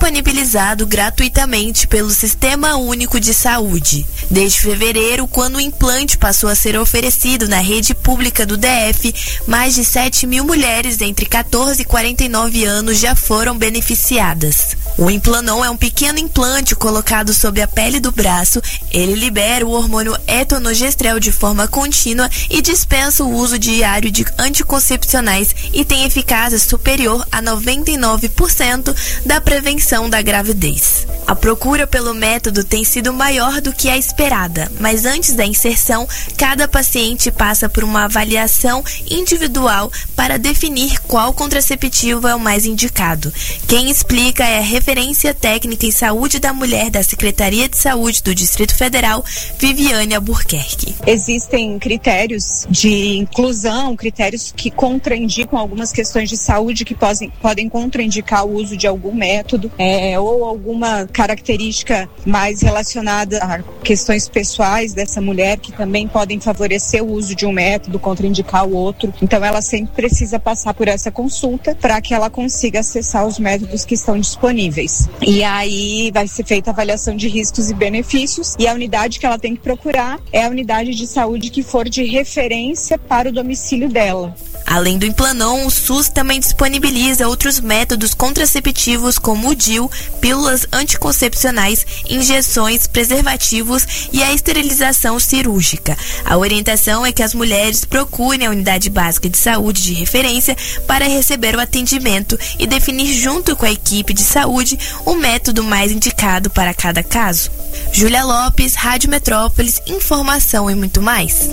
disponibilizado gratuitamente pelo Sistema Único de Saúde. Desde fevereiro, quando o implante passou a ser oferecido na rede pública do DF, mais de 7 mil mulheres entre 14 e 49 anos já foram beneficiadas. O Implanon é um pequeno implante colocado sobre a pele do braço. Ele libera o hormônio etonogestrel de forma contínua e dispensa o uso diário de anticoncepcionais e tem eficácia superior a 99% da prevenção da gravidez. A procura pelo método tem sido maior do que a esperada, mas antes da inserção, cada paciente passa por uma avaliação individual para definir qual contraceptivo é o mais indicado. Quem explica é a referência técnica em saúde da mulher da Secretaria de Saúde do Distrito Federal, Viviane Albuquerque. Existem critérios de inclusão, critérios que contraindicam algumas questões de saúde que podem contraindicar o uso de algum método ou alguma característica mais relacionada a questões pessoais dessa mulher que também podem favorecer o uso de um método, contraindicar o outro. Então ela sempre precisa passar por essa consulta para que ela consiga acessar os métodos que estão disponíveis. E aí vai ser feita a avaliação de riscos e benefícios e a unidade que ela tem que procurar é a unidade de saúde que for de referência para o domicílio dela. Além do Implanon, o SUS também disponibiliza outros métodos contraceptivos como o DIU, pílulas anticoncepcionais, injeções, preservativos e a esterilização cirúrgica. A orientação é que as mulheres procurem a unidade básica de saúde de referência para receber o atendimento e definir junto com a equipe de saúde o método mais indicado para cada caso. Júlia Lopes, Rádio Metrópolis, informação e muito mais.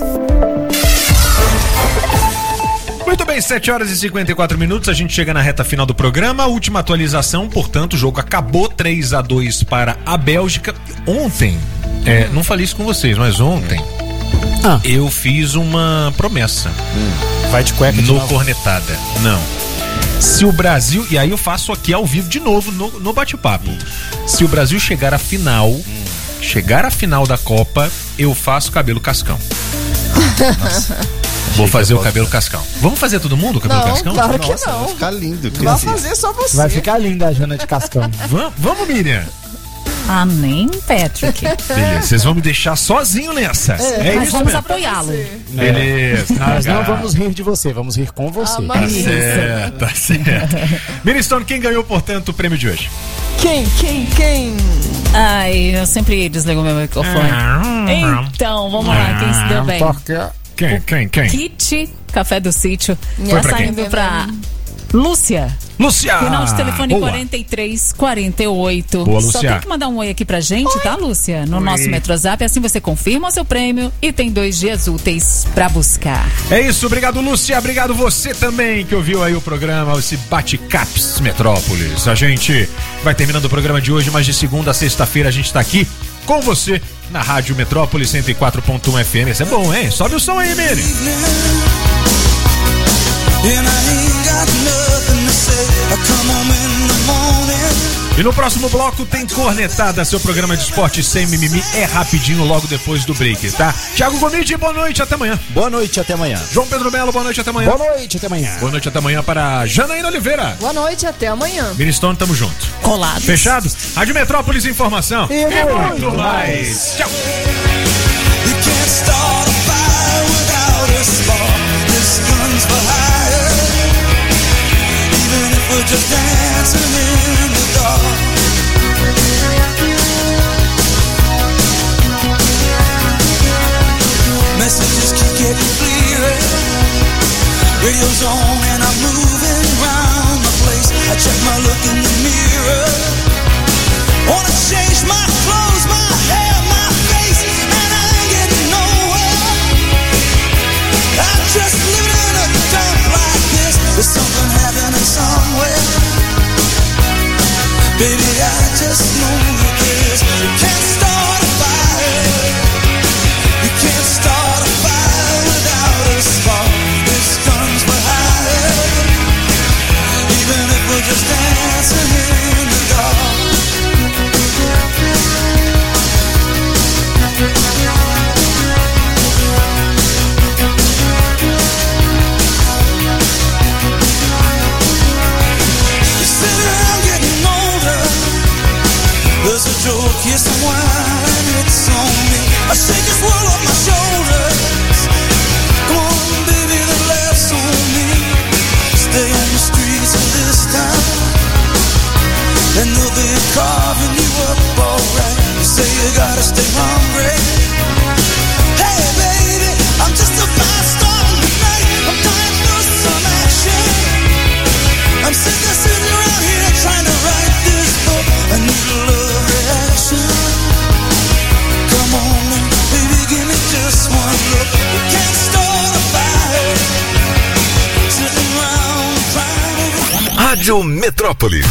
Muito bem, 7 horas e 54 minutos, a gente chega na reta final do programa, última atualização, portanto o jogo acabou 3-2 para a Bélgica. Ontem, não falei isso com vocês, mas ontem eu fiz uma promessa. Vai de cueca de no novo. Cornetada. Não. Se o Brasil, e aí eu faço aqui ao vivo de novo no bate-papo. Se o Brasil chegar à final da Copa, eu faço cabelo cascão. Nossa. Vou fazer o cabelo cascão. Vamos fazer todo mundo o cabelo cascão? Claro que Nossa, não. vai ficar lindo. Vai fazer só você. Vai ficar linda a Jana de cascão. Vamos, Miriam. Amém, Patrick. Beleza, vocês vão me deixar sozinho nessa. É Nós isso vamos mesmo. apoiá-lo. Beleza. Nós não vamos rir de você, vamos rir com você. Tá certo, tá certo. Miriam, quem ganhou, portanto, o prêmio de hoje? Quem? Ai, eu sempre desligo meu microfone. Então, vamos lá, quem se deu bem? Quem? Kit, Café do Sítio. Foi Tá pra quem? saindo pra Lúcia. Final de telefone boa. 4348. Boa, Só Lúcia. tem que mandar um oi aqui pra gente, tá, Lúcia? No nosso Metrozap, assim você confirma o seu prêmio e tem 2 dias úteis pra buscar. É isso, obrigado, Lúcia, obrigado você também que ouviu aí o programa, esse Bate-Caps Metrópolis. A gente vai terminando o programa de hoje, mas de segunda a sexta-feira a gente tá aqui com você na Rádio Metrópolis 104.1 FM. Isso é bom, hein? Sobe o som aí, Miri. E no próximo bloco tem Cornetada, seu programa de esporte sem mimimi, é rapidinho logo depois do break, tá? Thiago Gomide, boa noite, até amanhã. Boa noite, até amanhã. João Pedro Melo, boa noite, até amanhã. Boa noite, até amanhã. Boa noite, até amanhã para Janaína Oliveira. Boa noite, até amanhã. Ministone, tamo junto. Colados. Fechado? Rádio Metrópolis, informação E muito mais. Tchau. Just dancing in the dark. Messages keep getting clearer. Radio's on and I'm moving around the place. I check my look in the mirror. Wanna change my clothes, my hair, my face, and I ain't getting nowhere. I'm just living in a dump like this. There's something happening somewhere. Baby, I just know that this. You can't start a fire. You can't start a fire without a spark. This guns for hire. Even if we're just dancing in the dark. You sit around getting older. was a joke, here's some wine, it's on me. I shake this world off my shoulders. Come on, baby, the laughs on me. Stay on the streets of this town, and they'll be carving you up alright. You say you gotta stay hungry. Hey, baby, I'm just a fast star tonight. I'm dying for some action. I'm sitting around here trying to write this book. I need a love reaction. Come on now, baby, give me just one look. We can't start a fire. Sitting around crying. Rádio Metrópolis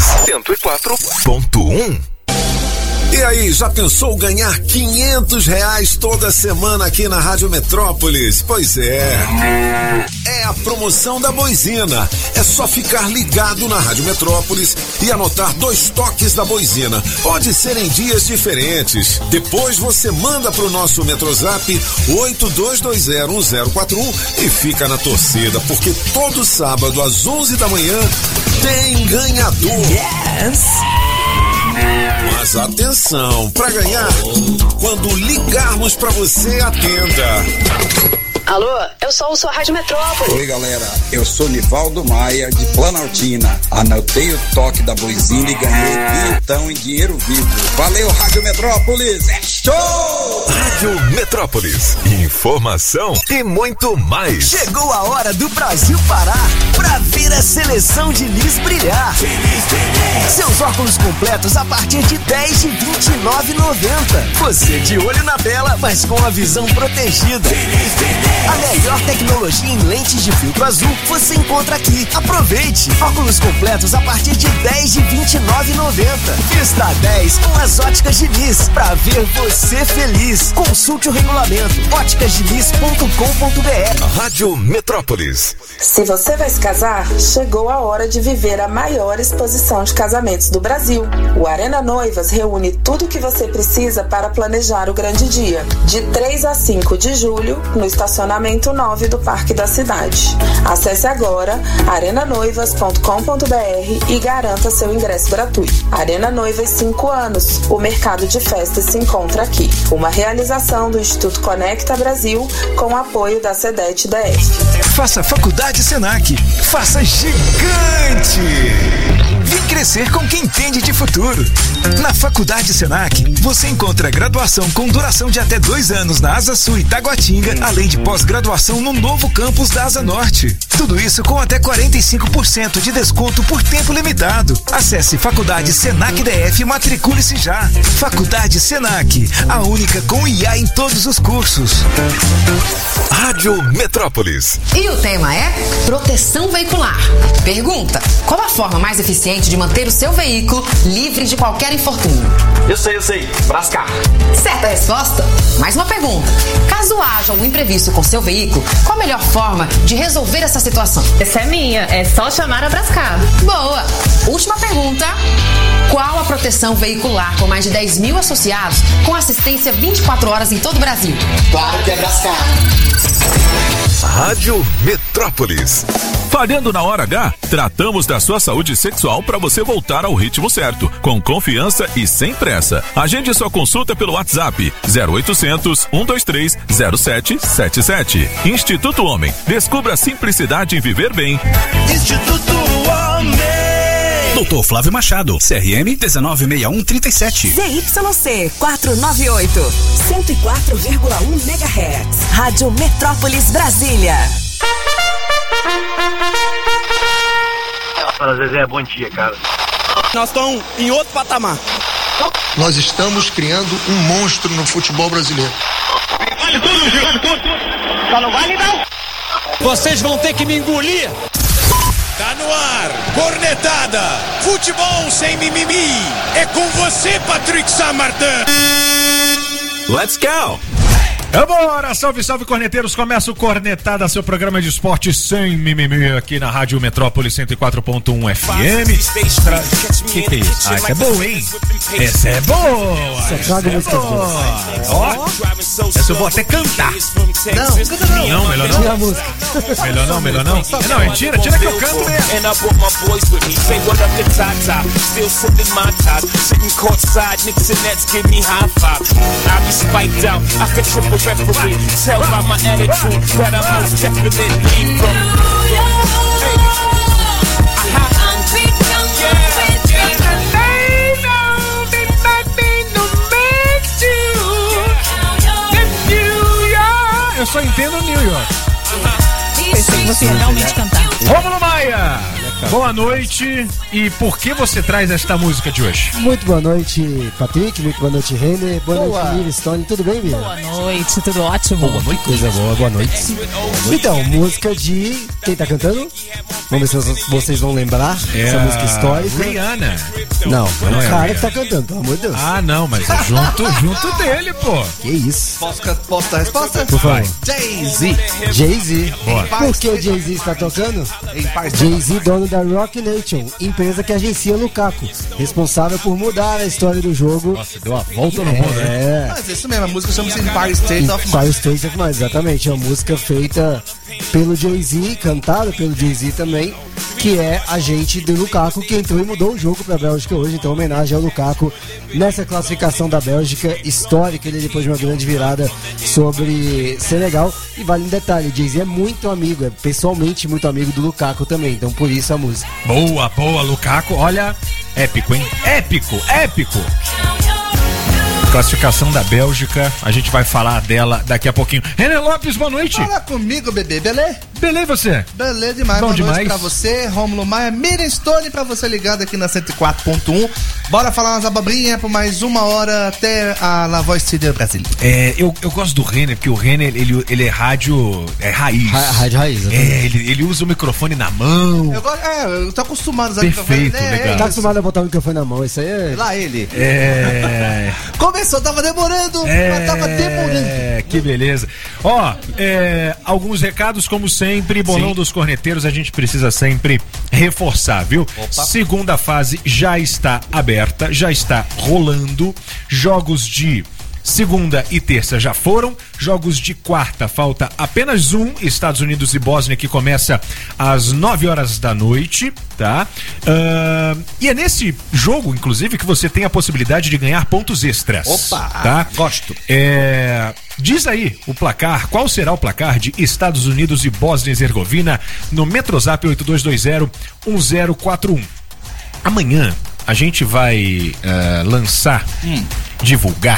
104.1. E aí, já pensou ganhar R$500 toda semana aqui na Rádio Metrópolis? Pois é. É a promoção da Boizina. É só ficar ligado na Rádio Metrópolis e anotar 2 toques da Boizina. Pode ser em dias diferentes. Depois você manda pro nosso Metrozap 82201041 e fica na torcida, porque todo sábado às 11 da manhã tem ganhador. Yes! Mas atenção, para ganhar, quando ligarmos para você, atenda. Alô, eu sou a Rádio Metrópolis. Oi, galera, eu sou Nivaldo Maia, de Planaltina. Anotei o toque da Boizina e ganhei então em dinheiro vivo. Valeu, Rádio Metrópolis, é show! Rádio Metrópolis, informação e muito mais. Chegou a hora do Brasil parar pra ver a seleção de Lis brilhar. Seus óculos completos a partir de R$10 de R$29,90. Você de olho na tela, mas com a visão protegida. A melhor tecnologia em lentes de filtro azul você encontra aqui. Aproveite! Óculos completos a partir de R$10 de R$29,90. Vista 10 com as óticas de Lis pra ver você feliz. Consulte o regulamento óticasdelis.com.br. Rádio Metrópolis. Se você vai se casar, chegou a hora de viver a maior exposição de casamentos do Brasil. O Arena Noivas reúne tudo o que você precisa para planejar o grande dia. De 3 a 5 de julho, no estacionamento 9 do Parque da Cidade. Acesse agora arenanoivas.com.br e garanta seu ingresso gratuito. Arena Noivas 5 anos. O mercado de festas se encontra aqui. Uma realização do Instituto Conecta Brasil com o apoio da SEDET DF. Faça Faculdade Senac. Faça gigante! Vem crescer com quem entende de futuro. Na Faculdade Senac, você encontra graduação com duração de até 2 anos na Asa Sul e Taguatinga, além de pós-graduação no novo campus da Asa Norte. Tudo isso com até 45% de desconto por tempo limitado. Acesse Faculdade Senac DF e matricule-se já. Faculdade Senac, a única com IA em todos os cursos. Rádio Metrópolis. E o tema é proteção veicular. Pergunta: qual a forma mais eficiente de manter o seu veículo livre de qualquer infortúnio? Eu sei. Brascar. Certa resposta. Mais uma pergunta: caso haja algum imprevisto com seu veículo, qual a melhor forma de resolver essa situação? Essa é minha, é só chamar a Brascar. Boa! Última pergunta: qual a proteção veicular com mais de 10 mil associados com assistência 24 horas em todo o Brasil? Claro que é Brascar. Rádio Metrópolis. Falhando na hora H, tratamos da sua saúde sexual para você voltar ao ritmo certo, com confiança e sem pressa. Agende sua consulta pelo WhatsApp 0800 123 0777. Instituto Homem. Descubra a simplicidade em viver bem. Instituto Homem. Dr. Flávio Machado, CRM 196137. ZYC 498, 104,1 MHz. Rádio Metrópolis Brasília. Fala, Zezé, bom dia, cara. Nós estamos em outro patamar. Nós estamos criando um monstro no futebol brasileiro. Vale tudo, vale tudo. Só não vale não. Vocês vão ter que me engolir. Tá no ar, cornetada, futebol sem mimimi, é com você, Patrick Saint-Martin. Let's go! Agora, salve, salve, corneteiros. Começa o Cornetada, seu programa de esporte sem mimimi aqui na Rádio Metrópolis 104.1 FM. Que é isso? Ah, essa é boa, hein? Essa é boa! Essa é boa! Ó, essa eu vou até cantar. Não, canta não. Não, melhor não. Tira a música. Melhor não, melhor não. Não, tira que eu canto mesmo. Tell by my attitude that I'm most definitely from Eu só entendo New York. Pensei que você ia realmente cantar. Rômulo Maia, boa noite. E por que você traz esta música de hoje? Muito boa noite, Patrick. Muito boa noite, Renner. Boa noite, Mira Stone. Tudo bem, Mira? Boa noite, tudo ótimo. Boa noite. Coisa boa, boa noite. Então, música de... Quem tá cantando? Vamos ver se vocês vão lembrar. Essa música histórica. Rihanna. Não, é Não o é cara Rihanna. que tá cantando, pelo amor de Deus. Ah, não, mas é junto dele, pô. Que isso? Posso dar a resposta? Por favor. Jay-Z. Jay-Z. Boa. Por que o Jay-Z está tocando? Jay-Z, dono da Rock Nation, empresa que agencia Lukaku, responsável por mudar a história do jogo. Nossa, deu uma volta no mundo, né? Mas isso mesmo, a música chama-se Empire State of Mind. Empire State of Mind, exatamente. É uma música feita pelo Jay-Z, cantada pelo Jay-Z também, que é agente do Lukaku, que entrou e mudou o jogo para a Bélgica hoje. Então, homenagem ao Lukaku nessa classificação da Bélgica histórica, ele depois de uma grande virada sobre Senegal. E vale um detalhe, Jay-Z é muito amigo, é pessoalmente muito amigo do Lukaku também, então por isso a música. Boa, Lukaku. Olha, épico, hein? Épico. Classificação da Bélgica, a gente vai falar dela daqui a pouquinho. René Lopes, boa noite. Fala comigo, bebê, beleza? Beleza, você? Beleza demais, Bom boa demais. noite pra você, Rômulo Maia, Miriam Stone pra você ligado aqui na 104.1. Bora falar umas abobrinhas por mais uma hora até a La Voz do Brasil. Eu gosto do Renner, porque o Renner, ele é rádio raiz. Rádio raiz, ele usa o microfone na mão. Eu tô acostumado a usar Perfeito, microfone, né? legal. Tá acostumado a botar o microfone na mão, isso aí é... Lá ele. Começou, tava demorando, mas tava demorando. Que beleza. Ó, alguns recados, como sempre, bolão dos corneteiros, a gente precisa sempre reforçar, viu? Opa. Segunda fase já está aberta, já está rolando. Jogos de segunda e terça já foram. Jogos de quarta, falta apenas um, Estados Unidos e Bósnia, que começa às 9 horas da noite, tá? E é nesse jogo, inclusive, que você tem a possibilidade de ganhar pontos extras. Opa, tá? gosto. Diz aí o placar, qual será o placar de Estados Unidos e Bósnia e Herzegovina no Metrozap 82201041. Amanhã a gente vai lançar, divulgar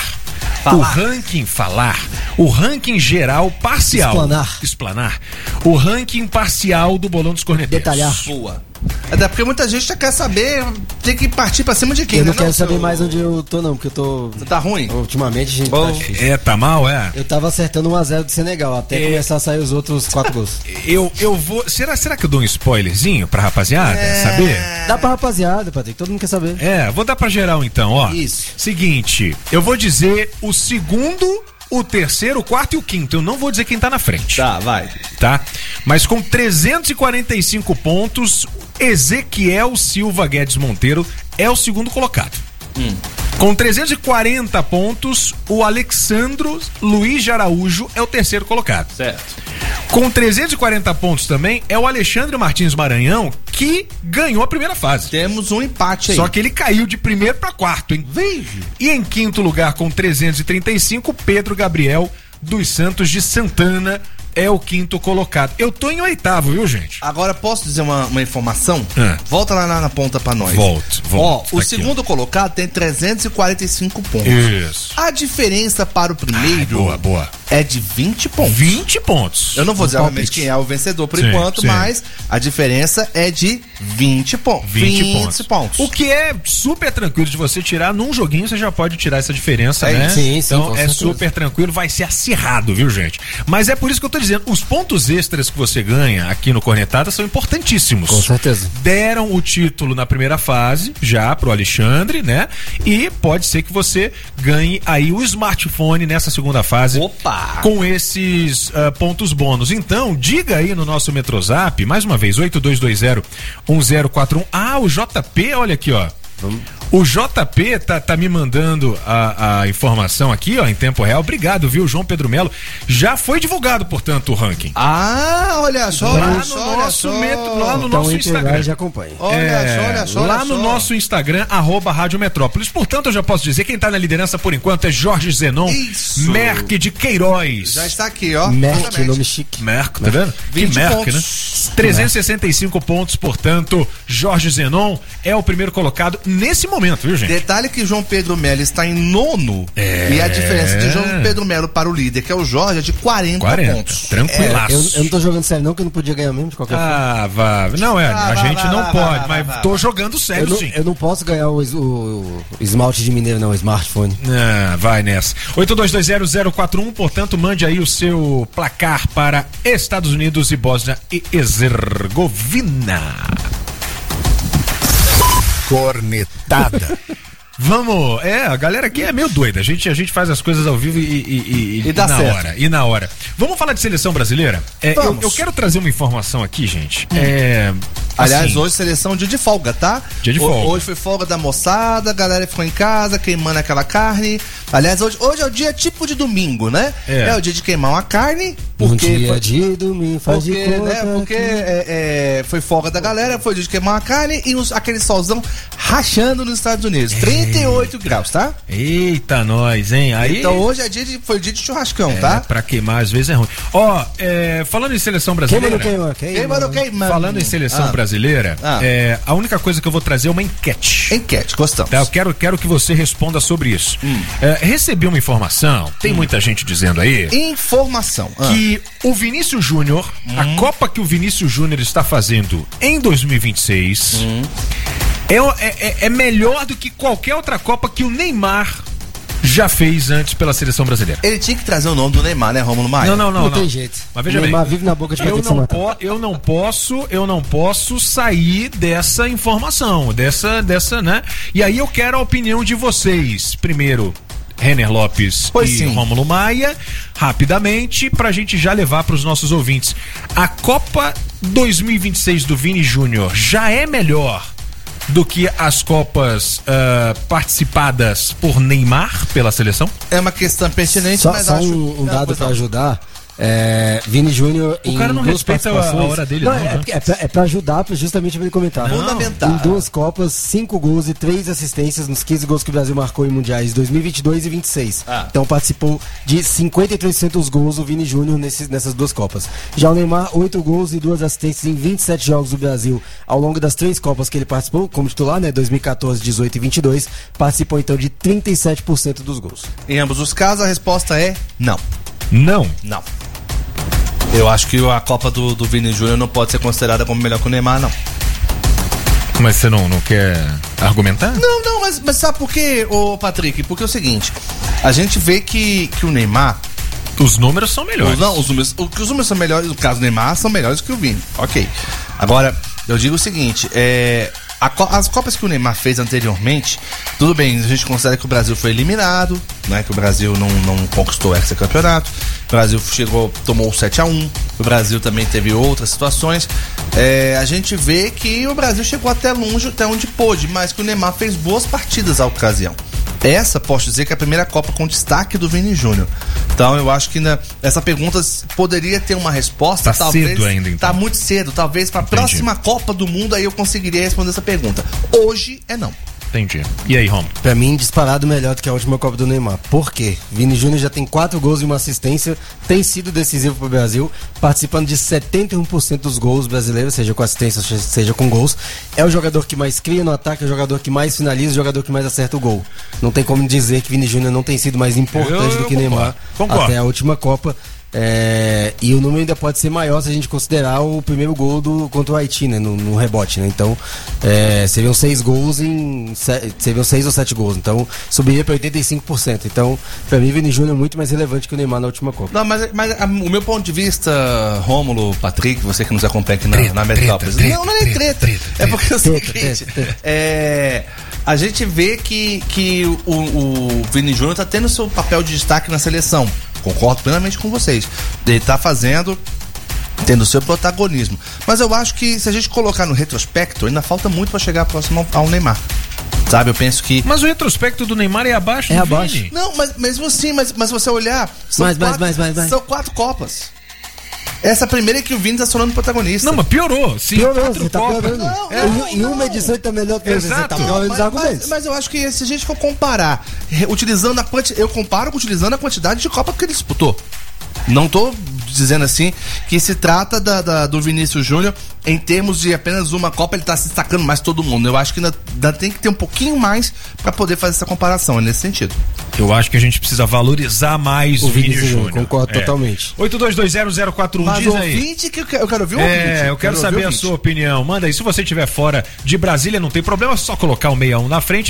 o ranking geral parcial. Explanar. O ranking parcial do Bolão dos Corneteiros. Detalhar. Boa. Até porque muita gente já quer saber, tem que partir pra cima de quem, Eu né? não quero saber mais onde eu tô, não, porque eu tô... Você tá ruim? Ultimamente, gente, tá difícil. Tá mal, é? Eu tava acertando 1-0 do Senegal, até começar a sair os outros 4 gols. Eu vou... Será que eu dou um spoilerzinho pra rapaziada saber? Dá pra rapaziada, Patrick, todo mundo quer saber. Vou dar pra geral então, ó. Isso. Seguinte, eu vou dizer o segundo, o terceiro, o quarto e o quinto. Eu não vou dizer quem tá na frente. Tá, vai. Tá? Mas com 345 pontos, Ezequiel Silva Guedes Monteiro é o segundo colocado. Com 340 pontos, o Alexandro Luiz de Araújo é o terceiro colocado. Certo. Com 340 pontos também é o Alexandre Martins Maranhão, que ganhou a primeira fase. Temos um empate aí. Só que ele caiu de primeiro para quarto, hein? E em quinto lugar, com 335, Pedro Gabriel dos Santos de Santana é o quinto colocado. Eu tô em oitavo, viu, gente? Agora, posso dizer uma informação? Volta lá na ponta pra nós. Volto. Ó, o Aqui, segundo colocado tem 345 pontos. Isso. A diferença para o primeiro boa. é de 20 pontos. 20 pontos. Eu não vou dizer realmente quem é o vencedor por Sim, enquanto, sim. mas a diferença é de 20 pontos. 20 pontos. O que é super tranquilo de você tirar num joguinho, você já pode tirar essa diferença, né? Sim, então com é certeza. super tranquilo, vai ser acirrado, viu, gente? Mas é por isso que eu tô dizendo, os pontos extras que você ganha aqui no Cornetada são importantíssimos. Com certeza. Deram o título na primeira fase, já pro Alexandre, né? E pode ser que você ganhe aí o smartphone nessa segunda fase. Opa! com esses pontos bônus. Então, diga aí no nosso Metrozap, mais uma vez, 8220-1041. Ah, o JP, olha aqui, ó. O JP tá me mandando a informação aqui, ó, em tempo real. Obrigado, viu, João Pedro Melo. Já foi divulgado, portanto, o ranking. Ah, olha só. Lá no nosso Instagram. Já acompanha. Olha só. Lá no nosso Instagram, @Rádio Metrópolis. Portanto, eu já posso dizer, quem tá na liderança por enquanto é Jorge Zenon Merck de Queiroz. Já está aqui, ó. Merck, nome chique. Merck, tá vendo? Que Merck, né? 365 pontos, portanto, Jorge Zenon é o primeiro colocado nesse momento, viu, gente? Detalhe que João Pedro Melo está em nono. E a diferença de João Pedro Melo para o líder, que é o Jorge, é de 40 pontos. Tranquilaço. Eu não tô jogando sério não, que eu não podia ganhar mesmo de qualquer forma. Vá. Não, a gente não pode, mas tô jogando sério, sim. Eu não posso ganhar o esmalte de mineiro, não, o smartphone. Vai nessa. 82201041, portanto, mande aí o seu placar para Estados Unidos e Bósnia e Herzegovina. Cornetada. Vamos, a galera aqui é meio doida. A gente faz as coisas ao vivo e dá na certo. hora. E na hora. Vamos falar de seleção brasileira? Eu quero trazer uma informação aqui, gente. Aliás, assim, hoje seleção dia de folga, tá? Dia de folga. Hoje foi folga da moçada, a galera ficou em casa queimando aquela carne. Aliás, hoje é o dia tipo de domingo, né? É o dia de queimar uma carne. Porque dia de domingo, faz de conta. Porque foi folga da galera, foi o dia de queimar uma carne e aquele solzão rachando nos Estados Unidos. 38 graus, tá? Eita, nós, hein? Aí, então hoje foi dia de churrascão, tá? Pra queimar às vezes é ruim. Falando em seleção brasileira. Queimando. Falando em seleção brasileira, a única coisa que eu vou trazer é uma enquete. Enquete, gostamos. Tá, eu quero que você responda sobre isso. Recebi uma informação, tem muita gente dizendo aí. Informação. Que o Vinícius Júnior, a Copa que o Vinícius Júnior está fazendo em 2026, é melhor do que qualquer outra Copa que o Neymar já fez antes pela seleção brasileira. Ele tinha que trazer o nome do Neymar, né, Rômulo Maia? Não tem jeito. Mas veja Neymar bem, vive na boca de eu não posso sair dessa informação, dessa, né? E aí eu quero a opinião de vocês. Primeiro, Renner Lopes e Rômulo Maia, rapidamente, pra gente já levar pros nossos ouvintes. A Copa 2026 do Vini Júnior já é melhor do que as Copas participadas por Neymar pela seleção? É uma questão pertinente, só mas acho... um dado pra ajudar. Vini Júnior o cara não respeita a hora dele, é pra ajudar, justamente pra ele comentar. Fundamental. Em 2 Copas, 5 gols e 3 assistências nos 15 gols que o Brasil marcou em mundiais 2022 e 26. Então participou de 53% dos gols o Vini Júnior nessas 2 Copas. Já o Neymar, 8 gols e 2 assistências em 27 jogos do Brasil ao longo das 3 Copas que ele participou como titular, né, 2014, 18 e 22, participou então de 37% dos gols. Em ambos os casos a resposta é não. Não. Eu acho que a Copa do Vini Júnior não pode ser considerada como melhor que o Neymar, não. Mas você não quer argumentar? Não, mas sabe por quê, ô Patrick? Porque é o seguinte, a gente vê que o Neymar... Os números são melhores. Os números são melhores, no caso do Neymar, são melhores que o Vini. Ok. Agora, eu digo o seguinte, as Copas que o Neymar fez anteriormente, tudo bem, a gente considera que o Brasil foi eliminado, né? Que o Brasil não conquistou esse campeonato. O Brasil tomou 7-1. O Brasil também teve outras situações. A gente vê que o Brasil chegou até longe, até onde pôde, mas que o Neymar fez boas partidas à ocasião. Essa, posso dizer que é a primeira Copa com destaque do Vini Júnior. Então eu acho que essa pergunta poderia ter uma resposta. Tá talvez, cedo ainda, então. Tá muito cedo. Talvez para a próxima Copa do Mundo aí eu conseguiria responder essa pergunta. Hoje é não. Entendi. E aí, Rom? Pra mim, disparado melhor do que a última Copa do Neymar. Por quê? Vini Júnior já tem 4 gols e uma assistência, tem sido decisivo pro Brasil, participando de 71% dos gols brasileiros, seja com assistência, seja com gols. É o jogador que mais cria no ataque, é o jogador que mais finaliza, o jogador que mais acerta o gol. Não tem como dizer que Vini Júnior não tem sido mais importante do que Neymar até a última Copa. E o número ainda pode ser maior se a gente considerar o primeiro gol contra o Haiti, né, no rebote, né? Então seriam 6 gols seriam 6 ou 7 gols, então subiria para 85%. Então para mim Vini Júnior é muito mais relevante que o Neymar na última Copa. Não, mas o meu ponto de vista, Rômulo, Patrick, você que nos acompanha aqui na Metrópolis, não é treta. É porque é o seguinte, a gente vê que o Vini Júnior tá tendo seu papel de destaque na seleção. concordo plenamente com vocês. Ele tá tendo o seu protagonismo. Mas eu acho que se a gente colocar no retrospecto, ainda falta muito para chegar próximo ao Neymar. Sabe, eu penso que... Mas o retrospecto do Neymar é abaixo do abaixo. Vini. Não, mas mesmo assim, mas você olhar, são são 4 Copas. Essa primeira é que o Vini tá se tornando protagonista. Não, mas piorou. Sim, você tá piorando. Em uma edição ele tá melhor que você tá piorando os argumentos. Mas eu acho que se a gente for comparar, utilizando eu comparo utilizando a quantidade de Copa que ele disputou. Não tô dizendo assim que se trata do Vinícius Júnior em termos de apenas uma Copa, ele tá se destacando mais todo mundo. Eu acho que ainda tem que ter um pouquinho mais para poder fazer essa comparação, nesse sentido. Eu acho que a gente precisa valorizar mais o Vinícius Júnior. Concordo totalmente. 82201041, mas diz aí. Ouvinte, que eu quero ouvir o ouvinte. Eu quero saber a sua opinião. Manda aí, se você estiver fora de Brasília, não tem problema, é só colocar o 61 na frente,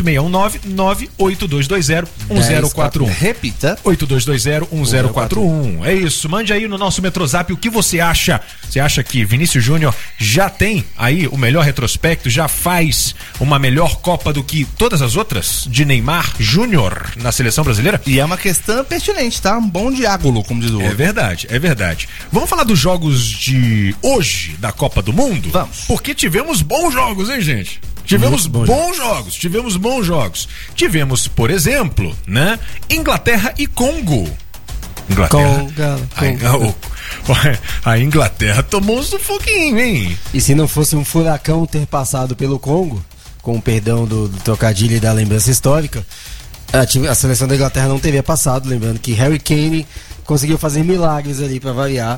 619-98220-1041. Repita. 8220-1041. É isso, mande aí no nosso Metrozap o que você acha. Você acha que Vinícius Júnior já tem aí o melhor retrospecto, já faz uma melhor Copa do que todas as outras de Neymar Júnior na seleção brasileira? E é uma questão pertinente, tá? Um bom diálogo, como diz o outro. É verdade, é verdade. Vamos falar dos jogos de hoje da Copa do Mundo? Vamos. Porque tivemos bons jogos, hein, gente? Tivemos bons jogos. Tivemos, por exemplo, né? Inglaterra e Congo. A Inglaterra tomou um sufoquinho, hein? E se não fosse um furacão ter passado pelo Congo, com o perdão do trocadilho e da lembrança histórica, a seleção da Inglaterra não teria passado. Lembrando que Harry Kane conseguiu fazer milagres ali para variar,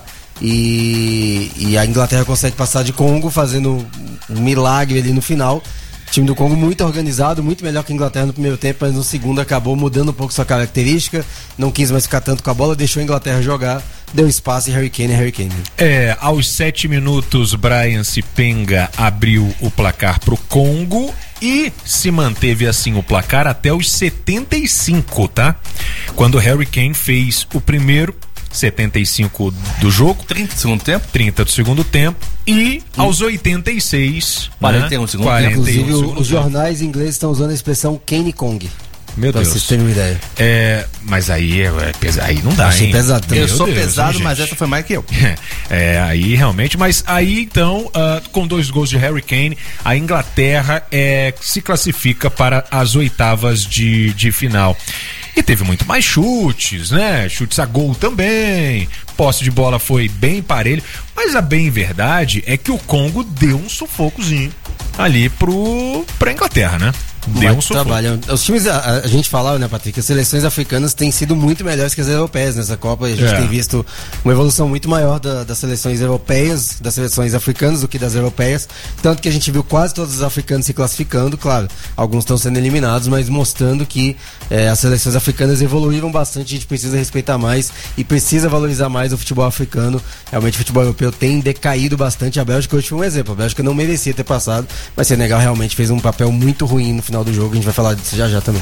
e a Inglaterra consegue passar de Congo fazendo um milagre ali no final. O time do Congo muito organizado, muito melhor que a Inglaterra no primeiro tempo, mas no segundo acabou mudando um pouco sua característica, não quis mais ficar tanto com a bola, deixou a Inglaterra jogar, deu espaço e Harry Kane. Aos 7 minutos, Brian Sipenga abriu o placar pro Congo e se manteve assim o placar até os 75, tá? Quando Harry Kane fez o primeiro, 75 do jogo, 30 do segundo tempo, 30 do segundo tempo, e aos 86, 41 do segundo tempo. Inclusive os jornais ingleses estão usando a expressão Kane Kong. Meu Deus. Pra vocês terem uma ideia. Mas aí aí não dá, achei pesado também. Eu sou pesado, mas essa foi mais que eu. Aí realmente, mas aí então, com 2 gols de Harry Kane, a Inglaterra se classifica para as oitavas de final. E teve muito mais chutes, né? Chutes a gol também. Posse de bola foi bem parelho. Mas a bem verdade é que o Congo deu um sufocozinho ali pra Inglaterra, né? Deu um sufoco. Os times, a gente falava, né, Patrick, as seleções africanas têm sido muito melhores que as europeias nessa Copa. A gente tem visto uma evolução muito maior das seleções europeias, das seleções africanas do que das europeias. Tanto que a gente viu quase todos os africanos se classificando. Claro, alguns estão sendo eliminados, mas mostrando que as seleções africanas evoluíram bastante. A gente precisa respeitar mais e precisa valorizar mais o futebol africano. Realmente o futebol europeu tem decaído bastante. A Bélgica hoje foi um exemplo. A Bélgica não merecia ter passado, mas Senegal realmente fez um papel muito ruim no final do jogo. A gente vai falar disso já também.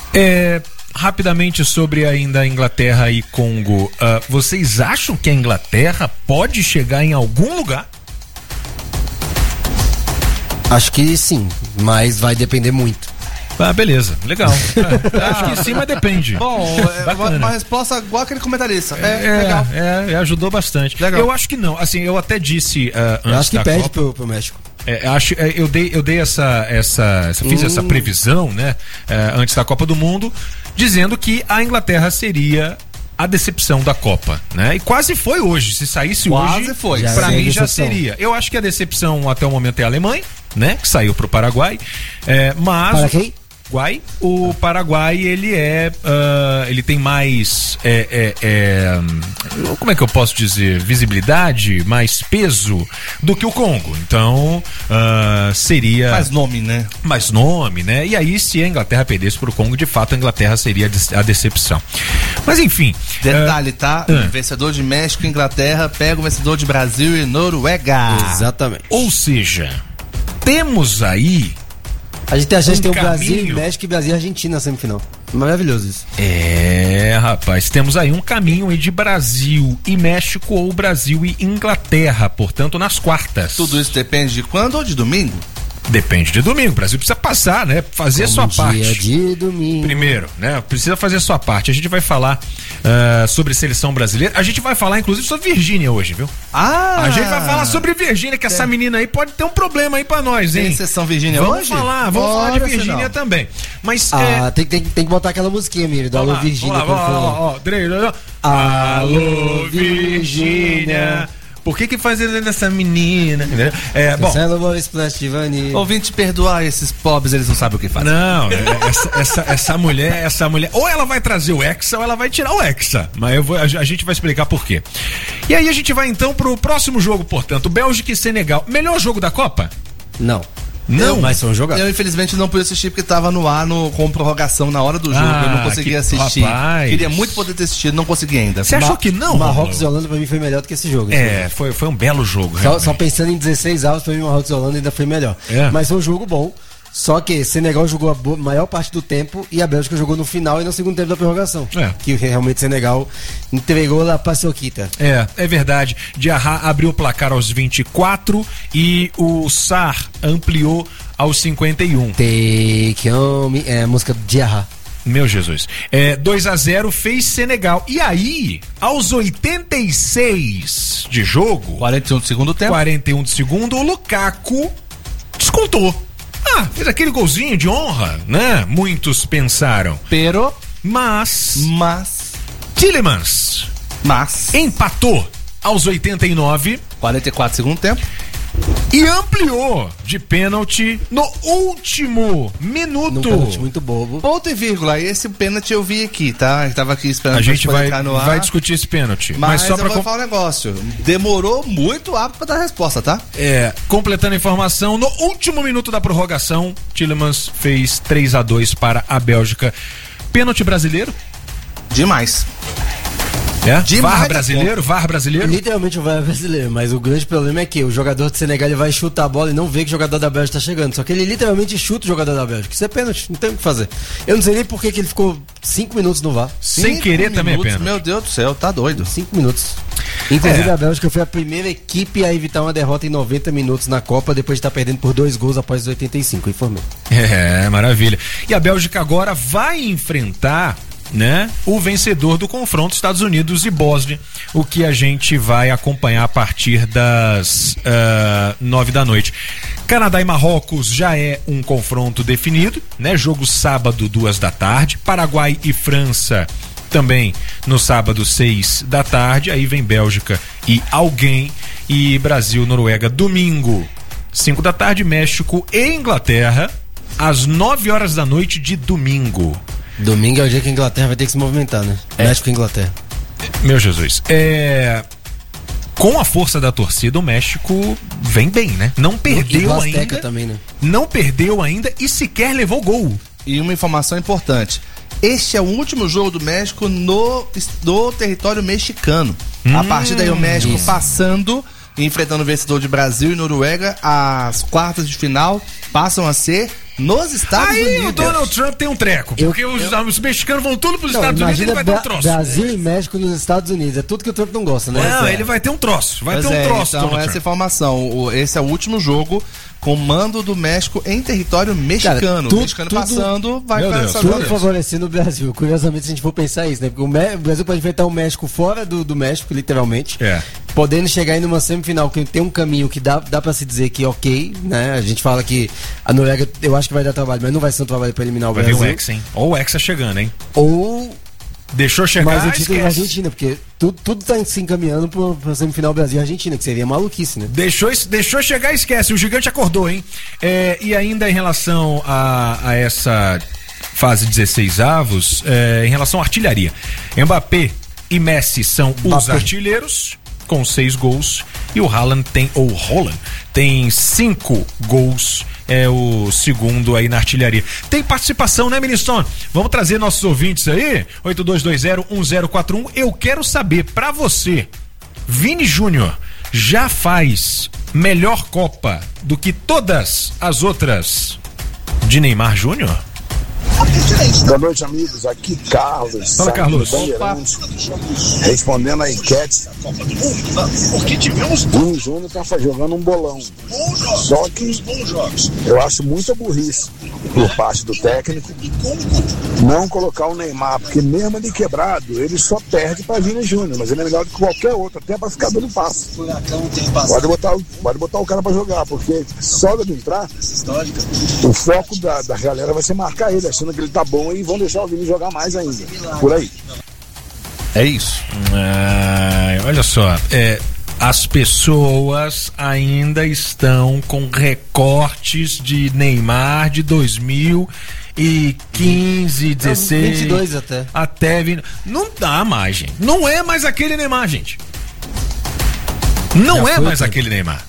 Rapidamente sobre ainda a Inglaterra e Congo, vocês acham que a Inglaterra pode chegar em algum lugar? Acho que sim, mas vai depender muito. Beleza, legal. Acho que sim, mas depende. Bom, uma resposta igual aquele comentarista. Legal. Ajudou bastante. Legal. Eu acho que não. Assim, eu até disse eu acho que perde pro México. Eu dei fiz essa previsão, né, antes da Copa do Mundo, dizendo que a Inglaterra seria a decepção da Copa, né? E quase foi hoje. Se saísse hoje, pra mim já seria. Eu acho que a decepção até o momento é a Alemanha, né? Que saiu pro Paraguai. Mas para quem? O Paraguai, ele tem mais como é que eu posso dizer, visibilidade, mais peso do que o Congo, então seria mais nome, né? E aí, se a Inglaterra perdesse pro Congo, de fato a Inglaterra seria a decepção. Mas enfim, detalhe, tá? Vencedor de México e Inglaterra pega o vencedor de Brasil e Noruega. Exatamente. Ou seja, temos aí a gente tem o Brasil, México e Brasil e Argentina na semifinal. Maravilhoso isso. Rapaz, temos aí um caminho aí de Brasil e México ou Brasil e Inglaterra, portanto nas quartas. Tudo isso depende de quando ou de domingo? Depende de domingo. O Brasil precisa passar, né? Fazer a sua parte. Dia de domingo. Primeiro, né? Precisa fazer a sua parte. A gente vai falar sobre seleção brasileira. A gente vai falar, inclusive, sobre Virgínia hoje, viu? A gente vai falar sobre Virgínia, que essa menina aí pode ter um problema aí pra nós, hein? Tem sessão Virgínia vamos hoje? Vamos falar de Virgínia também. Mas. Tem que botar aquela musiquinha, Miri, do Alô Virgínia. Alô Virgínia. Por que faz ele nessa menina? Bom. Ouvinte, perdoar esses pobres, eles não sabem o que fazem. Não, essa mulher, ou ela vai trazer o Hexa ou ela vai tirar o Hexa. Mas a gente vai explicar por quê. E aí a gente vai então pro próximo jogo, portanto, Bélgica e Senegal. Melhor jogo da Copa? Não. Mas foi um jogo. Eu infelizmente não pude assistir porque tava no ar com prorrogação na hora do jogo. Eu não consegui assistir. Rapaz. Queria muito poder ter assistido, não consegui ainda. Você achou que não? Marrocos e Holanda pra mim foi melhor do que esse jogo. Foi um belo jogo. Só pensando em 16 avos, pra mim Marrocos e Holanda ainda foi melhor. Mas foi um jogo bom. Só que Senegal jogou a maior parte do tempo e a Bélgica jogou no final e no segundo tempo da prorrogação. Que realmente Senegal entregou lá pra Soquita. É verdade. Diarra abriu o placar aos 24 e o Sarr ampliou aos 51. Take on me. É a música de Diarra. Meu Jesus. 2-0 fez Senegal. E aí, aos 86 de jogo, 41 do segundo tempo, 41 do segundo, o Lukaku descontou. Fez aquele golzinho de honra, né? Muitos pensaram. Mas Tielemans empatou aos 89, 44 segundo tempo, e ampliou de pênalti no último minuto. Num pênalti muito bobo. Ponto e vírgula. Esse pênalti eu vi aqui, tá? Eu tava aqui esperando. A gente vai discutir esse pênalti. Mas só pra eu vou falar um negócio. Demorou muito rápido pra dar a resposta, tá? Completando a informação, no último minuto da prorrogação, Tielemans fez 3-2 para a Bélgica. Pênalti brasileiro? Demais. VAR brasileiro? Literalmente o VAR é brasileiro, mas o grande problema é que o jogador de Senegal ele vai chutar a bola e não vê que o jogador da Bélgica tá chegando. Só que ele literalmente chuta o jogador da Bélgica. Isso é pênalti, não tem o que fazer. Eu não sei nem por que ele ficou 5 minutos no VAR. Sem querer também é pênalti. Meu Deus do céu, tá doido. 5 minutos. Inclusive a Bélgica foi a primeira equipe a evitar uma derrota em 90 minutos na Copa, depois de estar perdendo por 2 gols após os 85, informei. Maravilha. E a Bélgica agora vai enfrentar, né, o vencedor do confronto Estados Unidos e Bósnia, o que a gente vai acompanhar a partir das 9 da noite. Canadá e Marrocos já é um confronto definido, né? Jogo sábado 2 da tarde. Paraguai e França também no sábado 6 da tarde. Aí vem Bélgica e alguém, e Brasil, Noruega domingo 5 da tarde. México e Inglaterra às 9 horas da noite de domingo. Domingo é o dia que a Inglaterra vai ter que se movimentar, né? México e Inglaterra. Meu Jesus. Com a força da torcida, o México vem bem, né? Não perdeu ainda. Também, né? Não perdeu ainda e sequer levou gol. E uma informação importante. Este é o último jogo do México no território mexicano. A partir daí o México passando, enfrentando o vencedor de Brasil e Noruega, as quartas de final passam a ser nos Estados Unidos. Aí o Donald Trump tem um treco, porque os mexicanos vão tudo pros Estados Unidos e ele vai ter um troço. Brasil e México nos Estados Unidos, é tudo que o Trump não gosta, né? Não, ele vai ter um troço, Então essa informação, esse é o último jogo com mando do México em território mexicano. Cara, o mexicano passando, vai para essa tudo favorecendo o Brasil. Curiosamente, se a gente for pensar isso, né? Porque o Brasil pode enfrentar o México fora do México, literalmente. Podendo chegar aí numa semifinal que tem um caminho que dá pra se dizer que ok, né? A gente fala que a Noruega, eu acho que vai dar trabalho, mas não vai ser um trabalho pra eliminar o Brasil. Vai vir o Hexa, hein? Ou o Hexa chegando, hein? Ou... Deixou chegar, mas o título da Argentina, porque tudo tá se encaminhando pra semifinal Brasil e Argentina, que seria maluquice, né? Deixou chegar, esquece, o gigante acordou, hein? E ainda em relação a essa fase 16 avos, em relação à artilharia, Mbappé e Messi são os artilheiros, com 6 gols, e o Haaland tem 5 gols, é o segundo aí na artilharia. Tem participação, né, Ministon? Vamos trazer nossos ouvintes aí, 82201041. Eu quero saber, pra você, Vini Júnior já faz melhor Copa do que todas as outras de Neymar Júnior? Boa noite, amigos. Aqui Carlos. Fala, Carlos. Respondendo a enquete. O Júnior tá jogando um bolão. Só que eu acho muita burrice por parte do técnico não colocar o Neymar, porque mesmo ele quebrado, ele só perde pra Vini Júnior, mas ele é melhor do que qualquer outro, até pra ficar dando passe. Pode botar o cara pra jogar, porque só de entrar, o foco da galera vai ser marcar ele, achando que ele tá bom, e vão deixar o Vini jogar mais ainda. Por aí. É isso. Olha só, as pessoas ainda estão com recortes de Neymar de 2015, 16, 22 até 20. Não dá mais, gente. Não é mais aquele Neymar, gente. Não é mais aquele Neymar.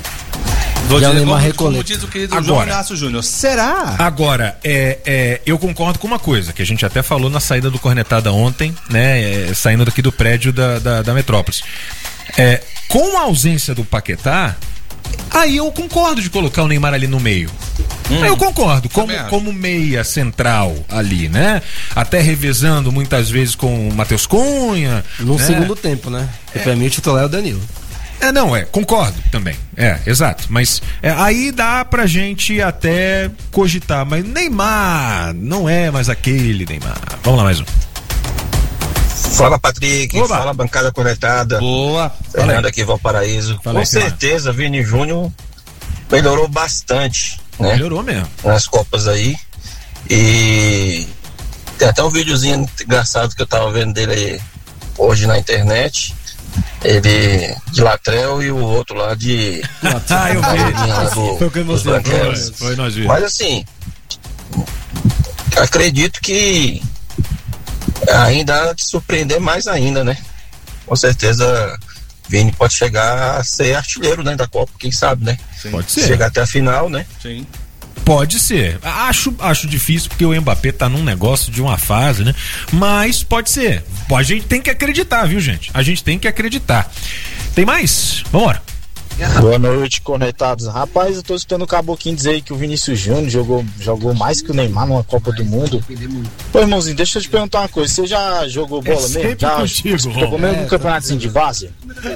Como diz o querido João Inácio Júnior. Será? Agora, eu concordo com uma coisa, que a gente até falou na saída do Cornetada ontem, né? Saindo daqui do prédio da Metrópolis. Com a ausência do Paquetá, aí eu concordo de colocar o Neymar ali no meio. Aí eu concordo, como meia central ali, né? Até revezando muitas vezes com o Matheus Cunha. No segundo tempo, né? E pra mim o titular é o Danilo. Concordo também. Exato. Mas aí dá pra gente até cogitar. Mas Neymar não é mais aquele Neymar. Vamos lá, mais um. Fala, Patrick. Oba. Fala, bancada conectada. Boa. Fernando aqui, Valparaíso. Com certeza, Vini Júnior melhorou bastante, né? Melhorou mesmo. Nas Copas aí. E tem até um videozinho engraçado que eu tava vendo dele aí hoje na internet. Ele de Latrell e o outro lá de. Eu vi. Foi o que você foi nós vimos. Mas assim, acredito que ainda há de surpreender mais ainda, né? Com certeza Vini pode chegar a ser artilheiro, né, da Copa, quem sabe, né? Sim. Pode ser. Chegar até a final, né? Sim. Pode ser. Acho difícil porque o Mbappé tá num negócio de uma fase, né? Mas pode ser. A gente tem que acreditar, viu, gente? A gente tem que acreditar. Tem mais? Vambora. Boa noite, conectados. Rapaz, eu tô escutando o Caboquinho dizer aí que o Vinícius Júnior jogou mais que o Neymar numa Copa do Mundo. Pô, irmãozinho, deixa eu te perguntar uma coisa. Você já jogou bola mesmo? Já jogou mesmo algum campeonatozinho de várzea?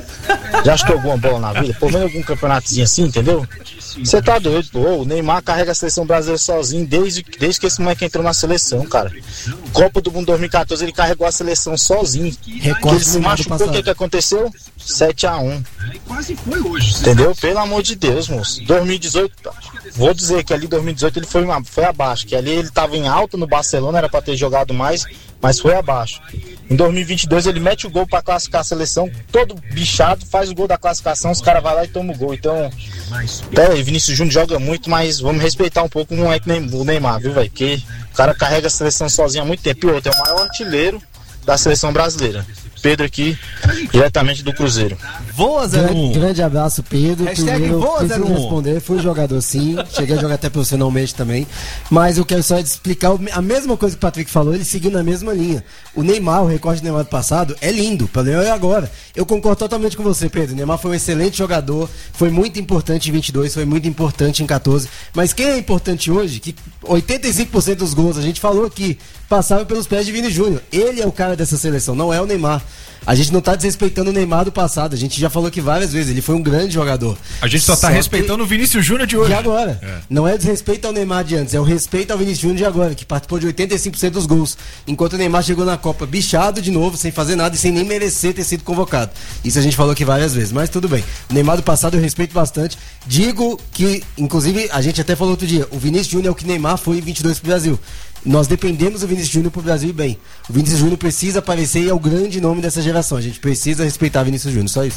Já jogou alguma bola na vida? Pelo menos algum campeonatozinho assim, entendeu? Você tá doido, pô. O Neymar carrega a seleção brasileira sozinho desde que esse moleque entrou na seleção, cara. Copa do Mundo 2014, ele carregou a seleção sozinho. Ele se machucou, o que aconteceu? 7-1. Quase foi hoje. Entendeu? Pelo amor de Deus, moço. 2018, vou dizer que ali 2018 ele foi abaixo, que ali ele tava em alta no Barcelona, era pra ter jogado mais, mas foi abaixo. Em 2022 ele mete o gol pra classificar a seleção, todo bichado, faz o gol da classificação, os caras vão lá e tomam o gol. Então, Vinícius Júnior joga muito, mas vamos respeitar um pouco o Neymar, viu, velho? Porque o cara carrega a seleção sozinho há muito tempo. E outro, é o maior artilheiro da seleção brasileira. Pedro aqui, diretamente do Cruzeiro. Voa 01. Grande abraço, Pedro. Primeiro, Voa preciso 01. responder. Fui jogador sim, cheguei a jogar até profissionalmente também. Mas eu quero só explicar a mesma coisa que o Patrick falou, ele seguiu na mesma linha. O Neymar, o recorde do Neymar do passado, é lindo. O problema é agora. Eu concordo totalmente com você, Pedro. O Neymar foi um excelente jogador, foi muito importante em 22, foi muito importante em 14. Mas quem é importante hoje, que 85% dos gols, a gente falou aqui, passaram pelos pés de Vini Júnior. Ele é o cara dessa seleção, não é o Neymar. A gente não tá desrespeitando o Neymar do passado, a gente já falou aqui várias vezes, ele foi um grande jogador. A gente só tá respeitando o Vinícius Júnior de hoje. De agora. Não é desrespeito ao Neymar de antes, é o respeito ao Vinícius Júnior de agora, que participou de 85% dos gols. Enquanto o Neymar chegou na Copa bichado de novo, sem fazer nada e sem nem merecer ter sido convocado. Isso a gente falou aqui várias vezes, mas tudo bem. O Neymar do passado eu respeito bastante. Digo que, inclusive, a gente até falou outro dia, o Vinícius Júnior é o que Neymar foi em 22 pro Brasil. Nós dependemos do Vinícius Júnior pro Brasil e bem. O Vinícius Júnior precisa aparecer e é o grande nome dessa geração. A gente precisa respeitar o Vinícius Júnior, só isso.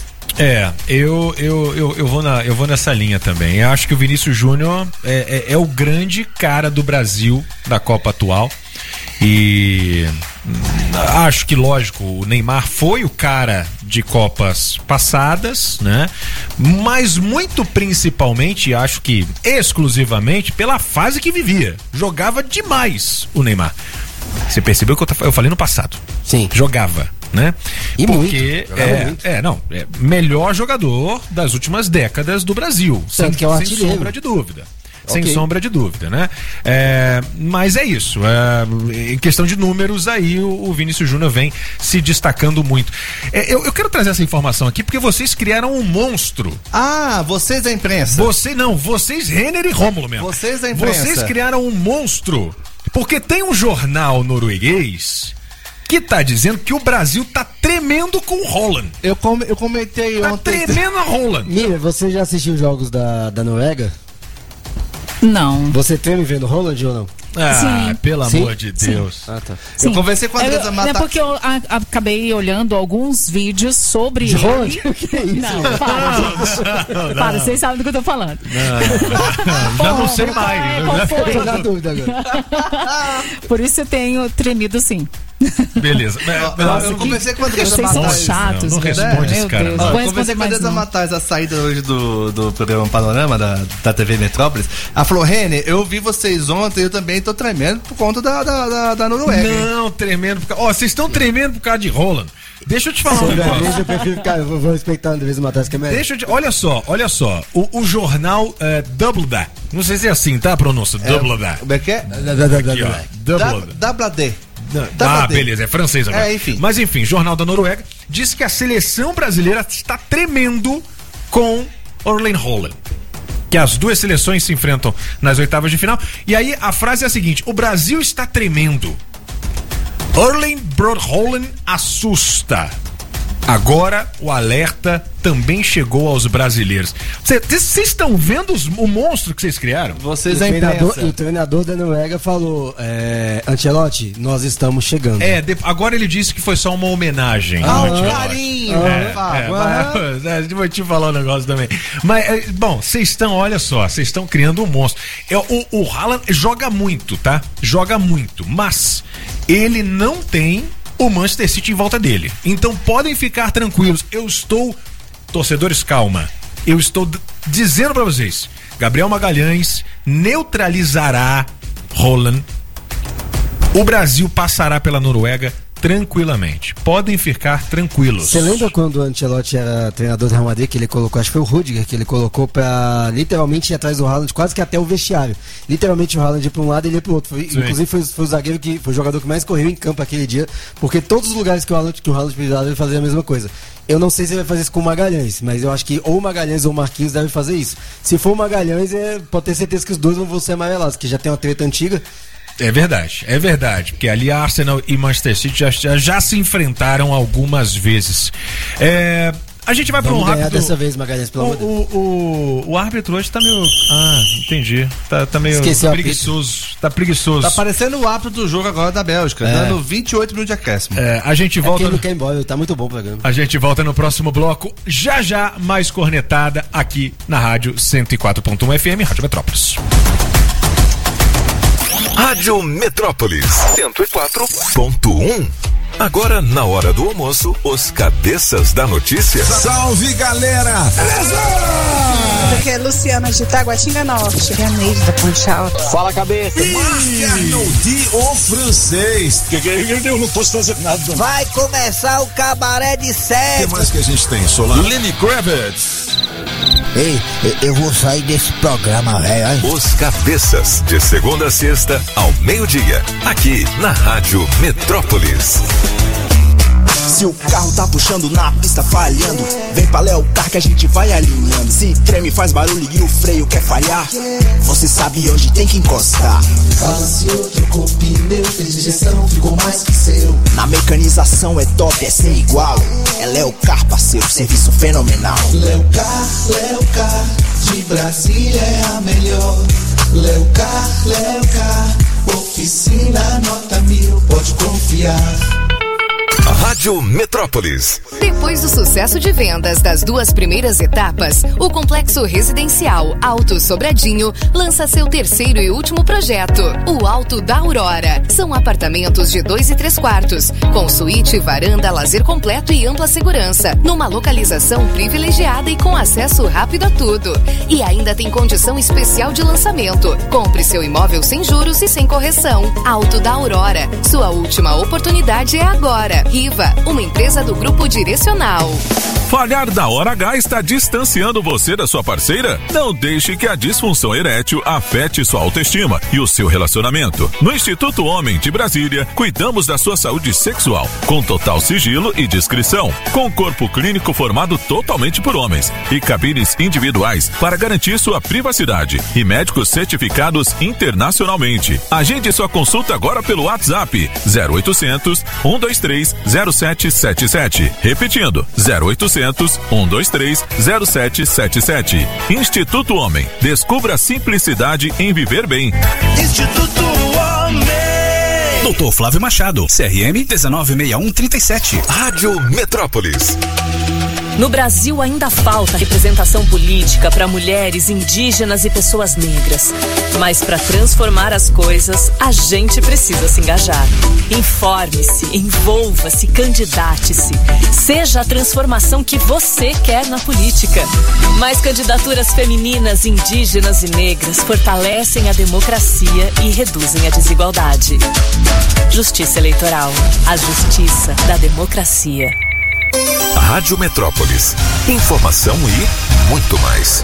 Eu vou nessa linha também. Eu acho que o Vinícius Júnior é o grande cara do Brasil da Copa atual. E acho que, lógico, o Neymar foi o cara de Copas passadas, né? Mas muito principalmente, acho que exclusivamente pela fase que vivia. Jogava demais o Neymar. Você percebeu que eu falei no passado? Sim. Jogava, né? E porque muito. Melhor jogador das últimas décadas do Brasil. Tanto que é o artilheiro. Sem sombra de dúvida. sem Ok. sombra de dúvida, né? Mas é isso. Em questão de números, aí o Vinícius Júnior vem se destacando muito. Eu quero trazer essa informação aqui porque vocês criaram um monstro. Ah, vocês da imprensa. Vocês, Renner e Rômulo mesmo. Vocês da imprensa. Vocês criaram um monstro. Porque tem um jornal norueguês que tá dizendo que o Brasil tá tremendo com o Haaland. Eu comentei ontem. Tá tremendo a Haaland. Miriam, você já assistiu jogos da Noruega? Não. Você treme vendo Haaland ou não? Ah, pelo Sim? amor de Deus. Ah, tá. Sim. Eu conversei com a Andressa É Mata. porque eu acabei olhando alguns vídeos sobre De ele. Haaland? O que é isso? Não, para, gente. Para, vocês sabem do que eu tô falando. Já não sei mais. Qual foi? Tô na dúvida agora. Por isso eu tenho tremido sim. Beleza. Eu conversei com a Andressa Vocês são Matais. chatos, Não né? responde esse Meu cara. Deus, não. não vou Eu conversei responder com a mais Andressa não. Matais, a saída hoje do programa Panorama da TV Metrópolis. Ela falou, Renner, eu vi vocês ontem, eu também tô tremendo por conta da Noruega. hein? Não, tremendo. Vocês estão tremendo por causa de Haaland. Deixa eu te falar um Sobre a negócio. vez, eu prefiro ficar, eu vou respeitar a Andressa Matais, que é melhor. Olha só. O jornal Double Da. Não sei se é assim, tá a pronúncia? Double Da. Como é que é? Aqui, ó. Double Da. WD. Beleza, é francês agora. Enfim. Mas enfim, Jornal da Noruega diz que a seleção brasileira está tremendo com Erling Haaland. Que as duas seleções se enfrentam nas oitavas de final. E aí a frase é a seguinte: o Brasil está tremendo. Erling Braut Haaland assusta. Agora o alerta também chegou aos brasileiros. Vocês estão vendo o monstro que vocês criaram? Vocês O treinador da Noruega falou, Ancelotti, nós estamos chegando. Agora ele disse que foi só uma homenagem. carinho. Vou te falar um negócio também. Mas, bom, vocês estão, olha só, vocês estão criando um monstro. O Haaland joga muito, tá? Joga muito, mas ele não tem o Manchester City em volta dele. Então podem ficar tranquilos. Torcedores, calma. Eu estou dizendo pra vocês, Gabriel Magalhães neutralizará Haaland. O Brasil passará pela Noruega tranquilamente. Podem ficar tranquilos. Você lembra quando o Ancelotti era treinador do Real Madrid, que ele colocou, acho que foi o Rudiger, que ele colocou pra literalmente ir atrás do Haaland, quase que até o vestiário. Literalmente o Haaland ia pra um lado e ele ia pro outro. Inclusive foi o zagueiro foi o jogador que mais correu em campo aquele dia, porque todos os lugares que o Haaland precisava, ele fazia a mesma coisa. Eu não sei se ele vai fazer isso com o Magalhães, mas eu acho que ou o Magalhães ou o Marquinhos devem fazer isso. Se for o Magalhães, pode ter certeza que os dois não vão ser amarelados, que já tem uma treta antiga. É verdade, porque ali Arsenal e Manchester City já se enfrentaram algumas vezes. A gente vai para um rápido. Dessa vez, Magalhães, pelo amor de Deus. O árbitro hoje tá meio. Entendi. Tá meio Esqueceu preguiçoso. Tá preguiçoso. Tá parecendo o árbitro do jogo agora da Bélgica, dando 28 minutos de acréscimo. A gente volta. Quem não quer ir embora, tá muito bom o programa. A gente volta no próximo bloco, já mais cornetada aqui na rádio 104.1 FM, Rádio Metrópolis. Rádio Metrópolis 104.1. Agora, na hora do almoço, os cabeças da notícia. Salve, galera! Aqui é Luciana de Taguatinga Norte. Ganês da Ponte Alta. Fala, cabeça. Marc Arnoldi, o francês. Eu não posso fazer nada. Vai começar o cabaré de O sete. que mais que a gente tem, Solar? Lenny Kravitz. Ei, eu vou sair desse programa, velho. Os cabeças, de segunda a sexta, ao meio-dia. Aqui, na Rádio Metrópolis. Se o carro tá puxando na pista falhando, vem pra Léo Car que a gente vai alinhando. Se treme, faz barulho e o freio quer falhar, você sabe onde tem que encostar. Balanceou, trocou pneu, fez injeção, ficou mais que seu. Na mecanização é top, é sem igual. É Léo Car, parceiro, serviço fenomenal. Léo Car, de Brasília é a melhor. Léo Car, oficina nota 1000, pode confiar. Rádio Metrópolis. Depois do sucesso de vendas das duas primeiras etapas, o complexo residencial Alto Sobradinho lança seu terceiro e último projeto, o Alto da Aurora. São apartamentos de 2 e 3 quartos, com suíte, varanda, lazer completo e ampla segurança, numa localização privilegiada e com acesso rápido a tudo. E ainda tem condição especial de lançamento. Compre seu imóvel sem juros e sem correção. Alto da Aurora. Sua última oportunidade é agora. Riva, uma empresa do Grupo Direcional. Falhar da hora H está distanciando você da sua parceira? Não deixe que a disfunção erétil afete sua autoestima e o seu relacionamento. No Instituto Homem de Brasília, cuidamos da sua saúde sexual, com total sigilo e discrição, com corpo clínico formado totalmente por homens e cabines individuais para garantir sua privacidade e médicos certificados internacionalmente. Agende sua consulta agora pelo WhatsApp 0800 123 0777. Repetindo, 0800 123 0777. Instituto Homem. Descubra a simplicidade em viver bem. Instituto Homem. Doutor Flávio Machado, CRM 196137. Rádio Metrópolis. No Brasil ainda falta representação política para mulheres, indígenas e pessoas negras. Mas para transformar as coisas, a gente precisa se engajar. Informe-se, envolva-se, candidate-se. Seja a transformação que você quer na política. Mais candidaturas femininas, indígenas e negras fortalecem a democracia e reduzem a desigualdade. Justiça Eleitoral. A justiça da democracia. Rádio Metrópolis. Informação e muito mais.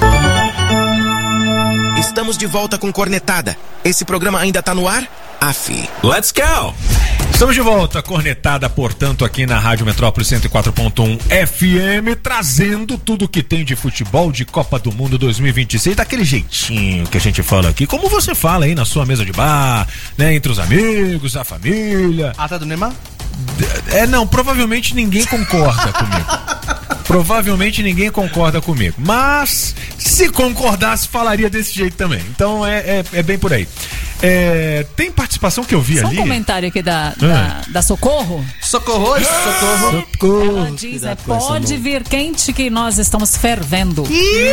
Estamos de volta com Cornetada. Esse programa ainda tá no ar? Let's go! Estamos de volta, Cornetada, portanto, aqui na Rádio Metrópolis 104.1 FM, trazendo tudo que tem de futebol de Copa do Mundo 2026, daquele jeitinho que a gente fala aqui, como você fala aí na sua mesa de bar, né, entre os amigos, a família. Ah, tá do Neymar? Não, provavelmente ninguém concorda comigo. Provavelmente ninguém concorda comigo. Mas, se concordasse, falaria desse jeito também. Então, é bem por aí. Tem participação que eu vi Só ali. um comentário aqui da Socorro. Socorro. Ela diz, pode vir quente que nós estamos fervendo.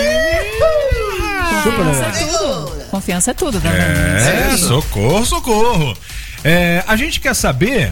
Confiança é tudo. Confiança é tudo também. Socorro. A gente quer saber...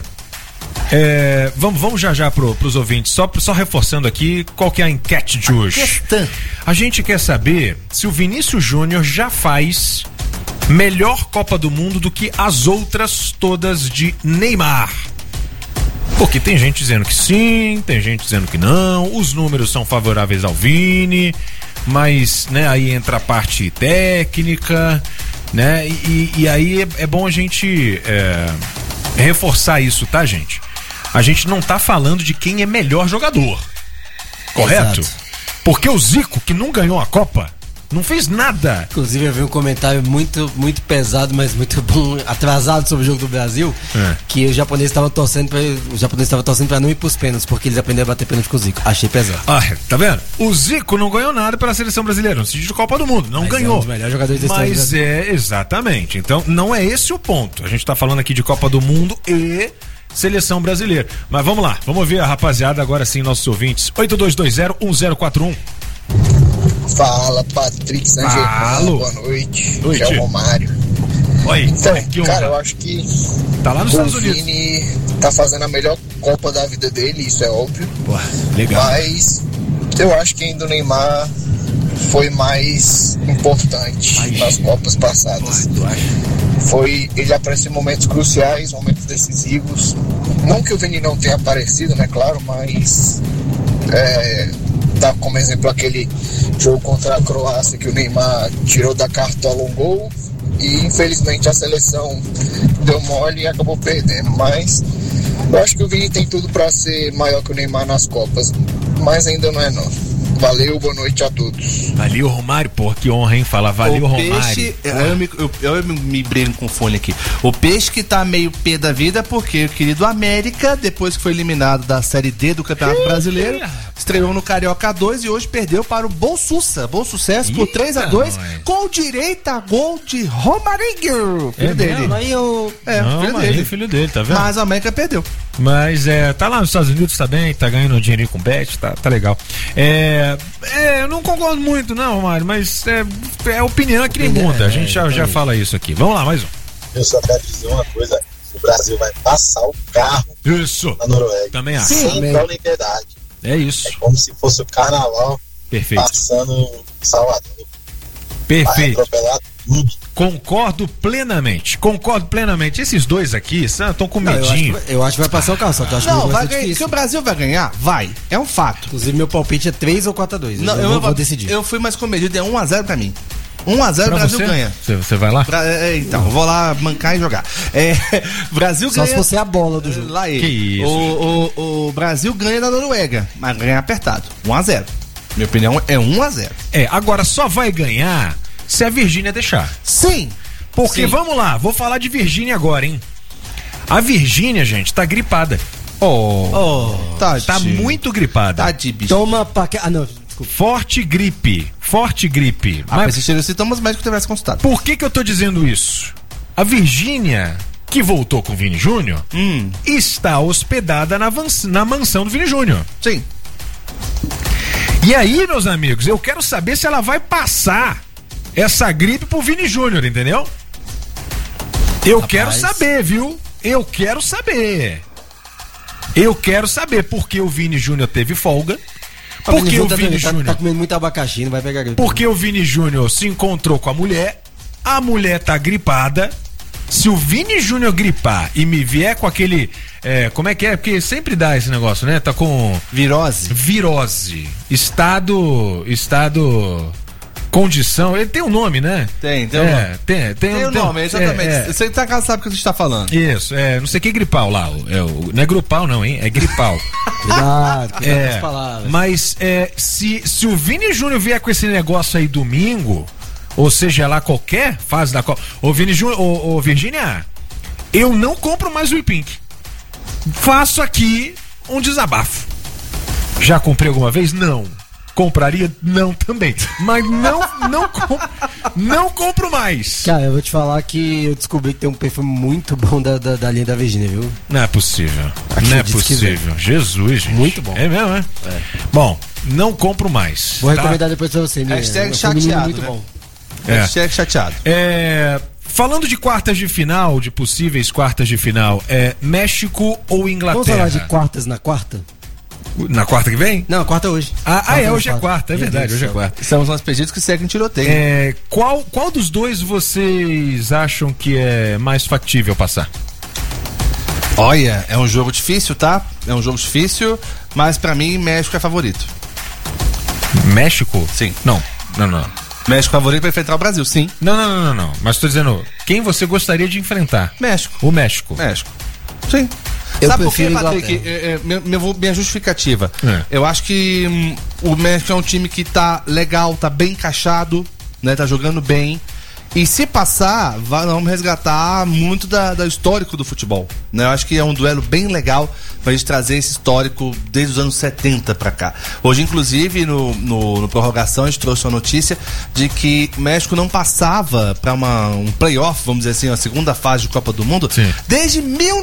vamos já pros ouvintes, só reforçando aqui qual que é a enquete de hoje. A gente quer saber se o Vinícius Júnior já faz melhor Copa do Mundo do que as outras todas de Neymar. Porque tem gente dizendo que sim, tem gente dizendo que não, os números são favoráveis ao Vini, mas, né, aí entra a parte técnica, né, e aí é bom a gente reforçar isso, tá, gente? A gente não tá falando de quem é melhor jogador, correto? Exato. Porque o Zico, que não ganhou a Copa, não fez nada. Inclusive eu vi um comentário muito pesado, mas muito bom, atrasado sobre o jogo do Brasil, que o japonês estava torcendo para não ir pros pênaltis, porque eles aprenderam a bater pênalti com o Zico. Achei pesado. Tá vendo? O Zico não ganhou nada pela seleção brasileira, no sentido de Copa do Mundo, não ganhou. É um dos melhores jogadores da história. Mas exatamente. Então não é esse o ponto. A gente tá falando aqui de Copa do Mundo e seleção brasileira. Mas vamos lá, vamos ver a rapaziada agora sim, nossos ouvintes. 82201041. Fala, Patrick Sangermano, boa noite. É o Romário. Oi, então, cara, eu acho que tá lá nos Estados Unidos. O Vini tá fazendo a melhor Copa da vida dele, isso é óbvio. Legal. Mas eu acho que ainda o Neymar foi mais importante nas Copas passadas. Ele apareceu em momentos cruciais, momentos decisivos. Não que o Vini não tenha aparecido, né, claro, mas dá como exemplo aquele jogo contra a Croácia que o Neymar tirou da cartola um gol e infelizmente a seleção deu mole e acabou perdendo, mas eu acho que o Vini tem tudo para ser maior que o Neymar nas Copas, mas ainda não é não. Valeu, boa noite a todos. Valeu, Romário, pô, que honra, hein? Fala, valeu, Romário. Eu me brigo com fone aqui. O peixe que tá meio pé da vida porque o querido América, depois que foi eliminado da Série D do Campeonato Brasileiro, estreou no Carioca 2 e hoje perdeu para o Bom Sucesso por 3-2, com direito a gol de Romarinho, filho dele. Filho dele, tá vendo? Mas a América perdeu. Mas tá lá nos Estados Unidos, tá bem, tá ganhando um dinheirinho com bet, tá legal. Eu não concordo muito, não, Mário, mas é opinião que nem muda. A gente já fala isso aqui. Vamos lá, mais um. Eu só quero dizer uma coisa: o Brasil vai passar o carro na Noruega. Também acho. Sem dó nem piedade. É isso. É como se fosse o carnaval. Perfeito. Passando em Salvador. Perfeito. Vai atropelar tudo. Concordo plenamente. Esses dois aqui estão com medinho. Eu acho que vai passar o carro, só que eu acho que Não, vai ser ganhar, difícil. que o Brasil vai ganhar, vai. É um fato. Inclusive, meu palpite é 3 ou 4-2. Não, eu vou decidir. Eu fui mais comedido, é 1-0 pra mim. 1-0 o Brasil ganha. Você vai lá? Então, eu vou lá mancar e jogar. Brasil só ganha. Se fosse a bola do jogo. Lá ele. Que isso? O Brasil ganha da Noruega, mas ganha apertado. 1-0. Minha opinião é 1-0. Agora só vai ganhar se a Virgínia deixar. Sim. Porque, vamos lá, vou falar de Virgínia agora, hein? A Virgínia, gente, tá gripada. Tá muito gripada. Tá de bicho. Toma não. Forte gripe. Mas se os sintomas, o médico tivesse consultado. Por que eu tô dizendo isso? A Virgínia, que voltou com o Vini Júnior, está hospedada na mansão do Vini Júnior. Sim. E aí, meus amigos, eu quero saber se ela vai passar essa gripe pro Vini Júnior, entendeu? Eu quero saber, viu? Eu quero saber porque o Vini Júnior teve folga. Porque o Vini Júnior tá comendo muito abacaxi, não vai pegar gripe. Porque o Vini Júnior se encontrou com a mulher tá gripada. Se o Vini Júnior gripar e me vier com aquele... como é que é? Porque sempre dá esse negócio, né? Tá com... Virose. Estado... Condição, ele tem um nome, né? Tem um nome, exatamente. Você sabe o que você está falando. Isso, não sei que gripal lá. Não é grupal, não, hein? É gripal. Cuidado com as palavras. Mas se o Vini Júnior vier com esse negócio aí domingo, ou seja lá qualquer fase da Copa. Ô Vini Júnior, ô Virgínia, eu não compro mais o Ipink. Faço aqui um desabafo. Já comprei alguma vez? Não. Compraria? Não, também. Mas não compro mais. Cara, eu vou te falar que eu descobri que tem um perfume muito bom da linha da Virgínia, viu? Não é possível. Não é possível. Jesus, gente. Muito bom. É mesmo, é? Bom, não compro mais. Vou recomendar depois pra você, minha. Hashtag chateado, muito bom. Hashtag chateado. Falando de quartas de final, de possíveis quartas de final, México ou Inglaterra? Vamos falar de quartas na quarta? Na quarta que vem? Não, quarta hoje. Hoje é quarta, é verdade, hoje é quarta. São os pedidos que seguem tiroteio. Qual dos dois vocês acham que é mais factível passar? Olha, é um jogo difícil, tá? É um jogo difícil, mas pra mim, México é favorito. México? Sim. Não. México favorito pra enfrentar o Brasil, sim. Não. Mas tô dizendo, quem você gostaria de enfrentar? México. O México. Sim. Eu Sabe por quê, prefiro Patrick? Minha justificativa. Eu acho que o México é um time que tá legal, tá bem encaixado, né? Tá jogando bem. E se passar, vamos resgatar muito da histórico do futebol, né? Eu acho que é um duelo bem legal pra gente trazer esse histórico desde os anos 70 pra cá. Hoje, inclusive, no prorrogação, a gente trouxe uma notícia de que o México não passava pra um playoff, vamos dizer assim, a segunda fase de Copa do Mundo, desde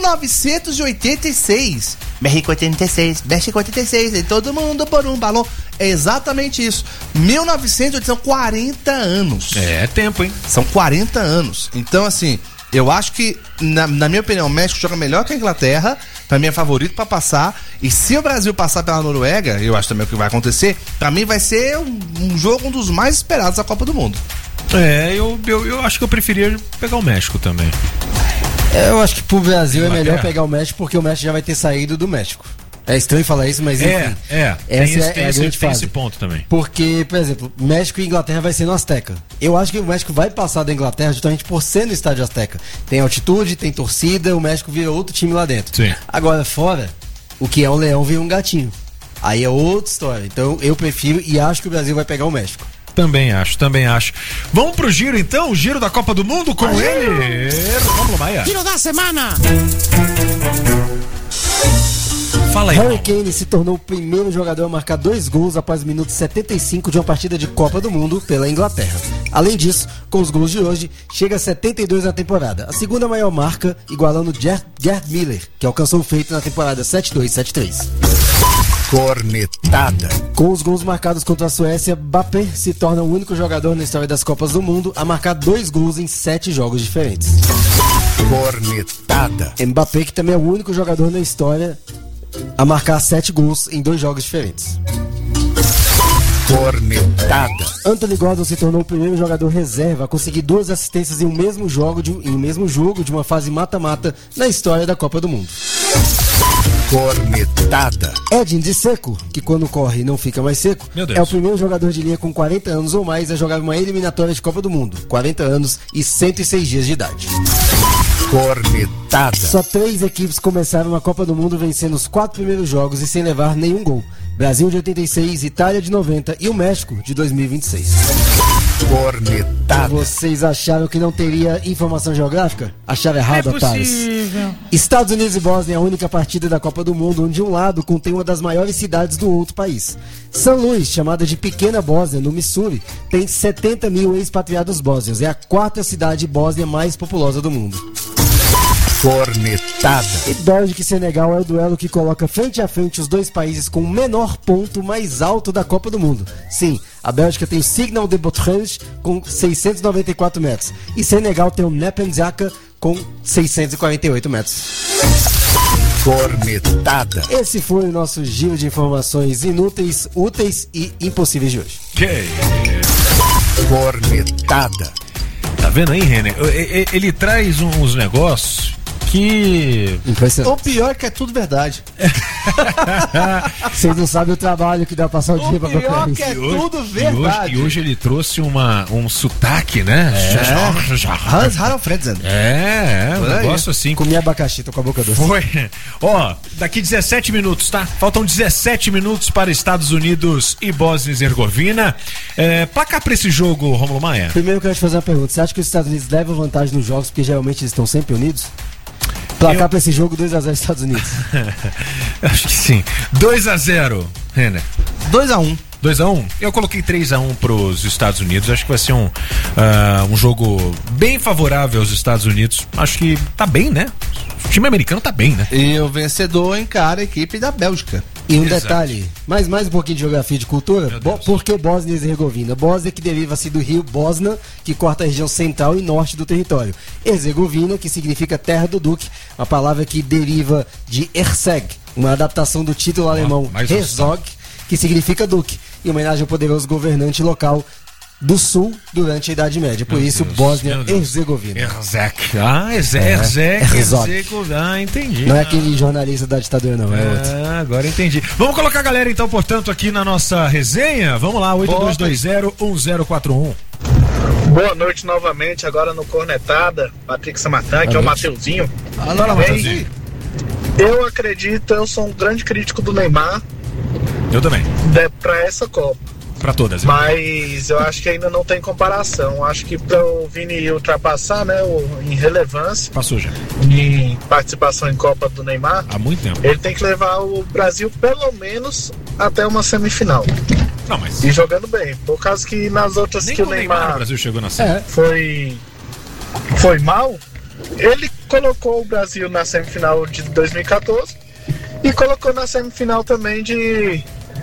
1986. México 86, e todo mundo por um balão. É exatamente isso. 1980, são 40 anos. É tempo, hein? São 40 anos. Então, assim, eu acho que, na minha opinião, o México joga melhor que a Inglaterra. Pra mim é favorito pra passar. E se o Brasil passar pela Noruega, eu acho também o que vai acontecer, pra mim vai ser um jogo um dos mais esperados da Copa do Mundo. Eu acho que eu preferia pegar o México também. Eu acho que pro Brasil é melhor pegar o México, porque o México já vai ter saído do México. É estranho falar isso, mas enfim. Tem esse ponto também. Porque, por exemplo, México e Inglaterra vai ser no Azteca. Eu acho que o México vai passar da Inglaterra justamente por ser no estádio Azteca. Tem altitude, tem torcida, o México vira outro time lá dentro. Sim. Agora, fora, o que é um leão vira um gatinho. Aí é outra história. Então, eu prefiro e acho que o Brasil vai pegar o México. Também acho. Vamos pro giro então, o giro da Copa do Mundo com ele. Vamos, Maia. Giro da semana. Fala aí. Harry Kane se tornou o primeiro jogador a marcar 2 gols após o minuto 75 de uma partida de Copa do Mundo pela Inglaterra. Além disso, com os gols de hoje, chega a 72 na temporada, a segunda maior marca, igualando Gerd Müller, que alcançou o feito na temporada 72-73. Cornetada. Com os gols marcados contra a Suécia, Mbappé se torna o único jogador na história das Copas do Mundo a marcar 2 gols em 7 jogos diferentes. Cornetada. Mbappé, que também é o único jogador na história a marcar 7 gols em 2 jogos diferentes. Cornetada. Anthony Gordon se tornou o primeiro jogador reserva a conseguir 2 assistências em um mesmo jogo de uma fase mata-mata na história da Copa do Mundo. Cornetada. Edin Dzeko, que quando corre não fica mais seco, é o primeiro jogador de linha com 40 anos ou mais a jogar uma eliminatória de Copa do Mundo. 40 anos e 106 dias de idade. Cornetada. Só 3 equipes começaram a Copa do Mundo vencendo os 4 primeiros jogos e sem levar nenhum gol. Brasil de 86, Itália de 90 e o México de 2026. Cornetada. Vocês acharam que não teria informação geográfica? Acharam errado, otários. Estados Unidos e Bósnia é a única partida da Copa do Mundo onde um lado contém uma das maiores cidades do outro país. São Luís, chamada de Pequena Bósnia, no Missouri, tem 70 mil expatriados bósnios. É a 4ª cidade bósnia mais populosa do mundo. Cornetada. E Bélgica e Senegal é o duelo que coloca frente a frente os dois países com o menor ponto mais alto da Copa do Mundo. Sim, a Bélgica tem o Signal de Botrange com 694 metros e Senegal tem o Nepenziaka com 648 metros. Cornetada. Esse foi o nosso giro de informações inúteis, úteis e impossíveis de hoje. Cornetada. Tá vendo aí, Renner? Ele traz uns negócios que... O pior é que é tudo verdade. Vocês não sabem o trabalho que dá pra passar o dia pra procurar isso. O pior que é tudo verdade. E hoje ele trouxe um sotaque, né? Hans Harald Fredsen. Um negócio assim. Comi abacaxi, tô com a boca doce. Foi. Ó, daqui 17 minutos, tá? Faltam 17 minutos para Estados Unidos e Bósnia e Herzegovina. Placar pra esse jogo, Rômulo Maia? Primeiro eu quero te fazer uma pergunta. Você acha que os Estados Unidos levam vantagem nos jogos porque geralmente eles estão sempre unidos? Placar pra esse jogo 2-0 Estados Unidos. Acho que sim. 2-0, Renner. 2-1. 2-1? Eu coloquei 3-1 pros Estados Unidos. Acho que vai ser um jogo bem favorável aos Estados Unidos. Acho que tá bem, né? O time americano tá bem, né? E o vencedor encara a equipe da Bélgica. E um detalhe, mais um pouquinho de geografia e de cultura. Por que Bósnia e Herzegovina? Bósnia, que deriva-se do rio Bosna, que corta a região central e norte do território. Herzegovina, que significa terra do duque, uma palavra que deriva de Herzeg, uma adaptação do título alemão Herzog, que significa duque, em homenagem ao poderoso governante local do sul durante a Idade Média. Por isso, Bósnia e Herzegovina. Herzeg. Herzeg. Entendi. Não é aquele jornalista da ditadura, não. É outro. Agora entendi. Vamos colocar a galera, então, portanto, aqui na nossa resenha. Vamos lá, 8220-1041. Boa noite novamente, agora no Cornetada. Patrick Samatã, que é o Mateuzinho. Alô, Mateuzinho. Eu acredito, eu sou um grande crítico do Neymar. Eu também. Pra essa Copa. Pra todas. Mas eu acho que ainda não tem comparação. Acho que para o Vini ultrapassar, né, em relevância, passou já, em participação em Copa do Neymar, há muito tempo, ele tem que levar o Brasil pelo menos até uma semifinal. Não, mas... E jogando bem, por causa que nas outras nem que o Neymar o Brasil chegou na semifinal. Foi mal, ele colocou o Brasil na semifinal de 2014 e colocou na semifinal também de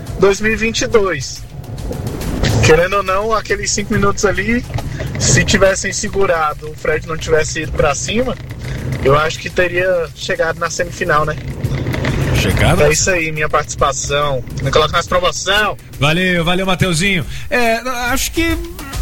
2022. Querendo ou não, aqueles 5 minutos ali, se tivessem segurado, o Fred não tivesse ido pra cima, eu acho que teria chegado na semifinal, né? Chegado? É isso aí, minha participação. Me coloca nas promoção. Valeu, Mateuzinho. Acho que...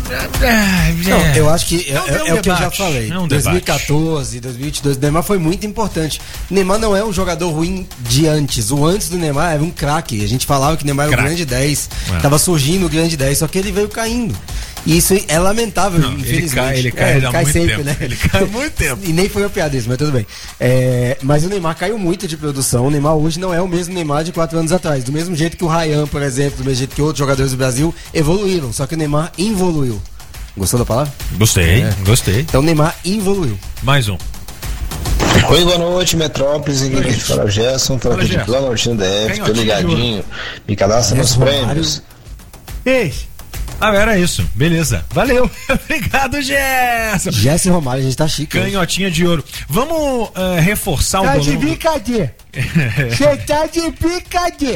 Não, eu acho que é o que eu já falei. 2014, 2022, o Neymar foi muito importante. O Neymar não é um jogador ruim de antes. O antes do Neymar era um craque. A gente falava que o Neymar era o grande 10. Tava surgindo o grande 10, só que ele veio caindo. E isso é lamentável, infelizmente. Ele cai há muito sempre, tempo. Né? Ele cai há muito tempo. E nem foi uma piada isso, mas tudo bem. Mas o Neymar caiu muito de produção. O Neymar hoje não é o mesmo Neymar de 4 anos atrás. Do mesmo jeito que o Ryan, por exemplo, do mesmo jeito que outros jogadores do Brasil evoluíram. Só que o Neymar involuiu. Gostou da palavra? Gostei. Então o Neymar evoluiu. Mais um. Oi, boa noite, Metrópolis. Aqui que fala o Gerson, tô aqui de Planaltino DF, tô ligadinho. Me cadastra nos prêmios. Era isso. Beleza. Valeu. Obrigado, Gerson. Gerson Romário, a gente tá chique. Canhotinha de ouro. Vamos reforçar o bolão. Tá de brincadeira. Você tá de brincadeira.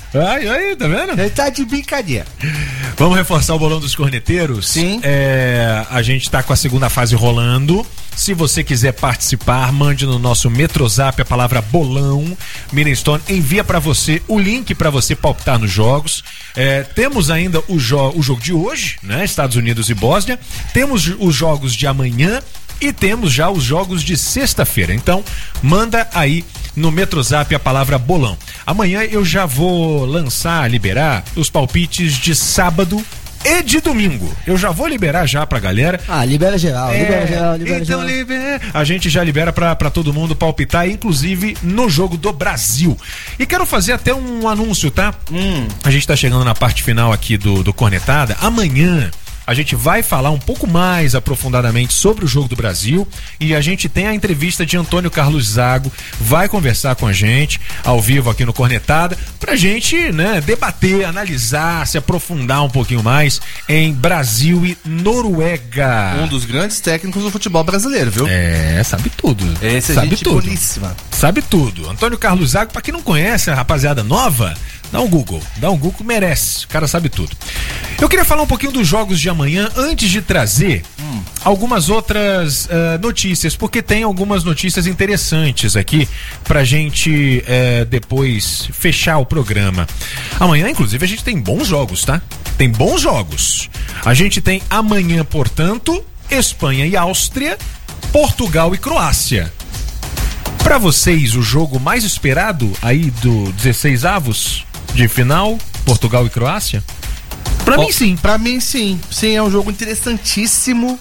Aí, tá vendo? Ele tá de brincadeira. Vamos reforçar o bolão dos corneteiros? Sim. A gente tá com a segunda fase rolando. Se você quiser participar, mande no nosso Metrozap a palavra bolão. Minestone envia pra você o link pra você palpitar nos jogos. Temos ainda o jogo de hoje, né? Estados Unidos e Bósnia. Temos os jogos de amanhã e temos já os jogos de sexta-feira. Então, manda aí no Metrozap a palavra bolão. Amanhã eu já vou liberar os palpites de sábado e de domingo. Eu já vou liberar já pra galera. Libera geral, libera geral. A gente já libera pra todo mundo palpitar, inclusive no jogo do Brasil. E quero fazer até um anúncio, tá? A gente tá chegando na parte final aqui do Cornetada. Amanhã a gente vai falar um pouco mais aprofundadamente sobre o jogo do Brasil e a gente tem a entrevista de Antônio Carlos Zago, vai conversar com a gente ao vivo aqui no Cornetada pra gente, né, debater, analisar, se aprofundar um pouquinho mais em Brasil e Noruega. Um dos grandes técnicos do futebol brasileiro, viu? Sabe tudo. Esse sabe gente tudo. boníssima. Sabe tudo. Antônio Carlos Zago, pra quem não conhece, a rapaziada nova, dá um Google, merece, o cara sabe tudo. Eu queria falar um pouquinho dos jogos de amanhã antes de trazer algumas outras notícias, porque tem algumas notícias interessantes aqui pra gente depois fechar o programa. Amanhã, inclusive, a gente tem bons jogos, tá? Tem bons jogos. A gente tem amanhã, portanto, Espanha e Áustria, Portugal e Croácia. Pra vocês, o jogo mais esperado aí do 16avos de final, Portugal e Croácia? Pra mim, sim. Pra mim, sim. Sim, é um jogo interessantíssimo.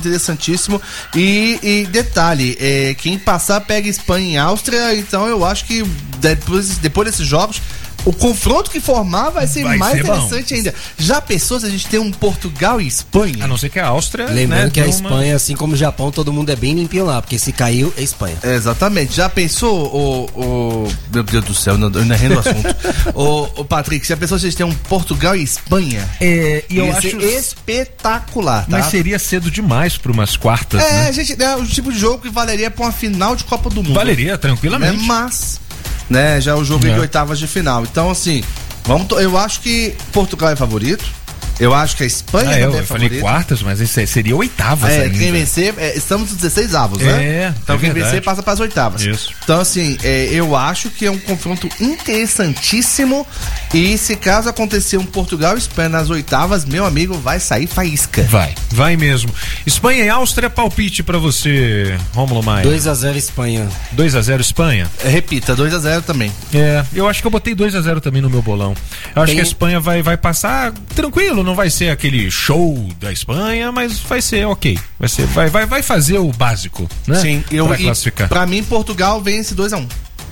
E detalhe, quem passar pega Espanha e Áustria. Então eu acho que depois desses jogos, o confronto que formar vai ser mais interessante ainda. Já pensou se a gente tem um Portugal e Espanha? A não ser que a Áustria... Lembrando que a Espanha, assim como o Japão, todo mundo é bem limpinho lá, porque se caiu, é Espanha. Exatamente. Já pensou, meu Deus do céu, eu ainda rendo o assunto. O Patrick, já pensou se a gente tem um Portugal e Espanha? E eu acho espetacular, tá? Mas seria cedo demais para umas quartas, né? Gente, é o tipo de jogo que valeria pra uma final de Copa do Mundo. Valeria, tranquilamente. Mas... já o jogo de oitavas de final. Então, assim, eu acho que Portugal é favorito. Eu acho que a Espanha também é favorita. Eu falei quartas, mas isso seria oitavas ainda. Quem vencer, estamos nos 16avos, né? Então quem vencer passa para as oitavas. Isso. Então, assim, eu acho que é um confronto interessantíssimo. E se caso acontecer um Portugal e Espanha nas oitavas, meu amigo, vai sair faísca. Vai mesmo. Espanha e Áustria, palpite pra você, Rômulo Maia. 2-0 Espanha. 2-0 Espanha? Repita, 2-0 também. Eu acho que eu botei 2-0 também no meu bolão. Eu acho que a Espanha vai passar tranquilo, não vai ser aquele show da Espanha, mas vai ser ok. Vai fazer o básico, né? Sim, pra classificar. Pra mim, Portugal vence 2-1.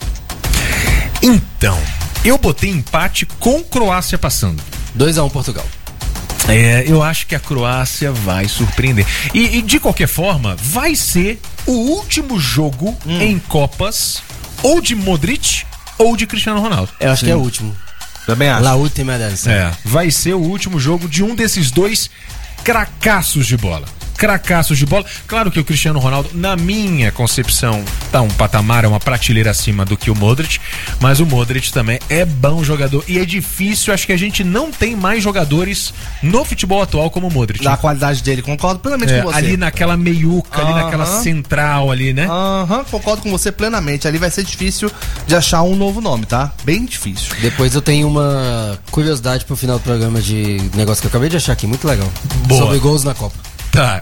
Então, eu botei empate com Croácia passando. 2-1 Portugal. Eu acho que a Croácia vai surpreender. E de qualquer forma, vai ser o último jogo em Copas ou de Modric ou de Cristiano Ronaldo. Eu acho que é o último. Também acho. La última delas. Vai ser o último jogo de um desses dois cracaços de bola. Claro que o Cristiano Ronaldo, na minha concepção, tá um patamar, uma prateleira acima do que o Modric, mas o Modric também é bom jogador e é difícil, acho que a gente não tem mais jogadores no futebol atual como o Modric. Da qualidade dele, concordo plenamente com você. Ali naquela meiuca, ali naquela central ali, né? Concordo com você plenamente. Ali vai ser difícil de achar um novo nome, tá? Bem difícil. Depois eu tenho uma curiosidade pro final do programa de negócio que eu acabei de achar aqui, muito legal. Boa. Sobre gols na Copa. Tá,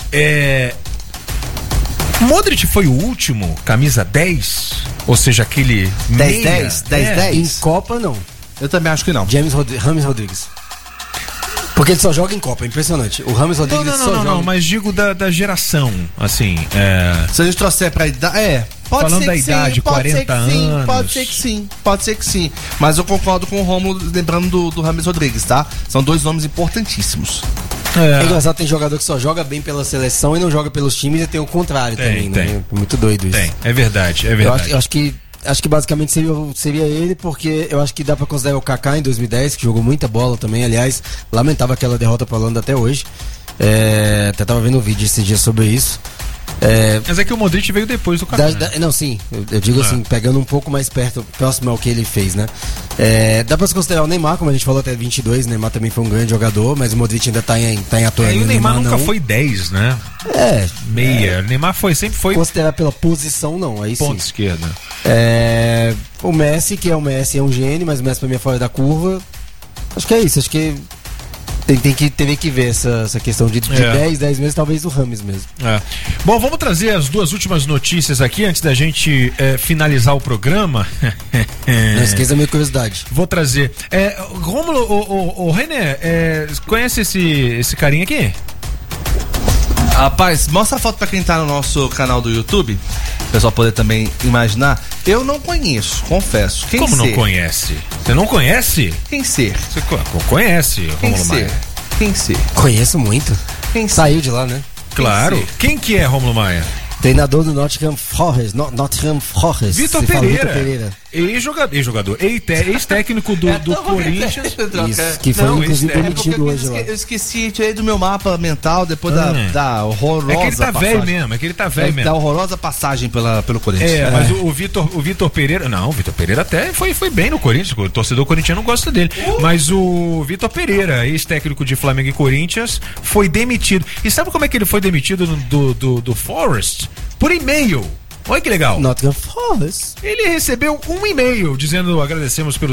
Modric foi o último, camisa 10, ou seja, aquele 10. Em Copa, não. Eu também acho que não. Rames Rodrigues. Porque ele só joga em Copa, é impressionante. O Rames Rodrigues só joga... Não, mas digo da geração, assim, Se a gente trouxer pra idade... Falando da idade, 40 anos. Pode ser que sim. Mas eu concordo com o Rômulo, lembrando do Rames Rodrigues, tá? São dois nomes importantíssimos. É engraçado, tem jogador que só joga bem pela seleção e não joga pelos times, e tem o contrário também, né? É muito doido isso. É verdade. Eu acho que basicamente seria ele, porque eu acho que dá pra considerar o Kaká em 2010, que jogou muita bola também, aliás, lamentável aquela derrota pra Holanda até hoje. Até tava vendo um vídeo esse dia sobre isso. Mas é que o Modric veio depois do Kaká. Não, sim, eu digo assim, pegando um pouco mais próximo ao que ele fez, né? Dá pra se considerar o Neymar, como a gente falou, até 22, o Neymar também foi um grande jogador, mas o Modric ainda tá em atuando. E o Neymar nunca foi 10, né? Meia. O Neymar sempre foi... Considerar pela posição, não, aí ponto sim. esquerda. O Messi, que é um gênio, mas o Messi pra mim é fora da curva. Acho que é isso, acho que teve que ver essa questão de 10 meses, talvez o Rames mesmo. Bom, vamos trazer as duas últimas notícias aqui antes da gente finalizar o programa. Não esqueça a minha curiosidade. Vou trazer. Rômulo, o René, conhece esse carinha aqui? Rapaz, mostra a foto pra quem tá no nosso canal do YouTube, o pessoal poder também imaginar. Eu não conheço, confesso. Como não conhece? Você não conhece? Quem ser? Você conhece, Rômulo Maia? Quem ser? Conheço muito. Saiu de lá, né? Claro. Quem que é Rômulo Maia? Treinador do Nottingham Forest. Vitor Pereira. Ex-jogador. Ex-técnico do Corinthians. Isso, que foi inclusive demitido hoje lá. Eu esqueci, tirei do meu mapa mental depois da horrorosa passagem. É que ele tá velho mesmo, Da horrorosa passagem pelo Corinthians. Mas o Vitor Pereira... Não, o Vitor Pereira até foi bem no Corinthians. O torcedor corintiano gosta dele. Mas o Vitor Pereira, ex-técnico de Flamengo e Corinthians, foi demitido. E sabe como é que ele foi demitido do Forest? Por e-mail. Olha que legal. Nottingham Forest. Ele recebeu um e-mail dizendo: agradecemos pelo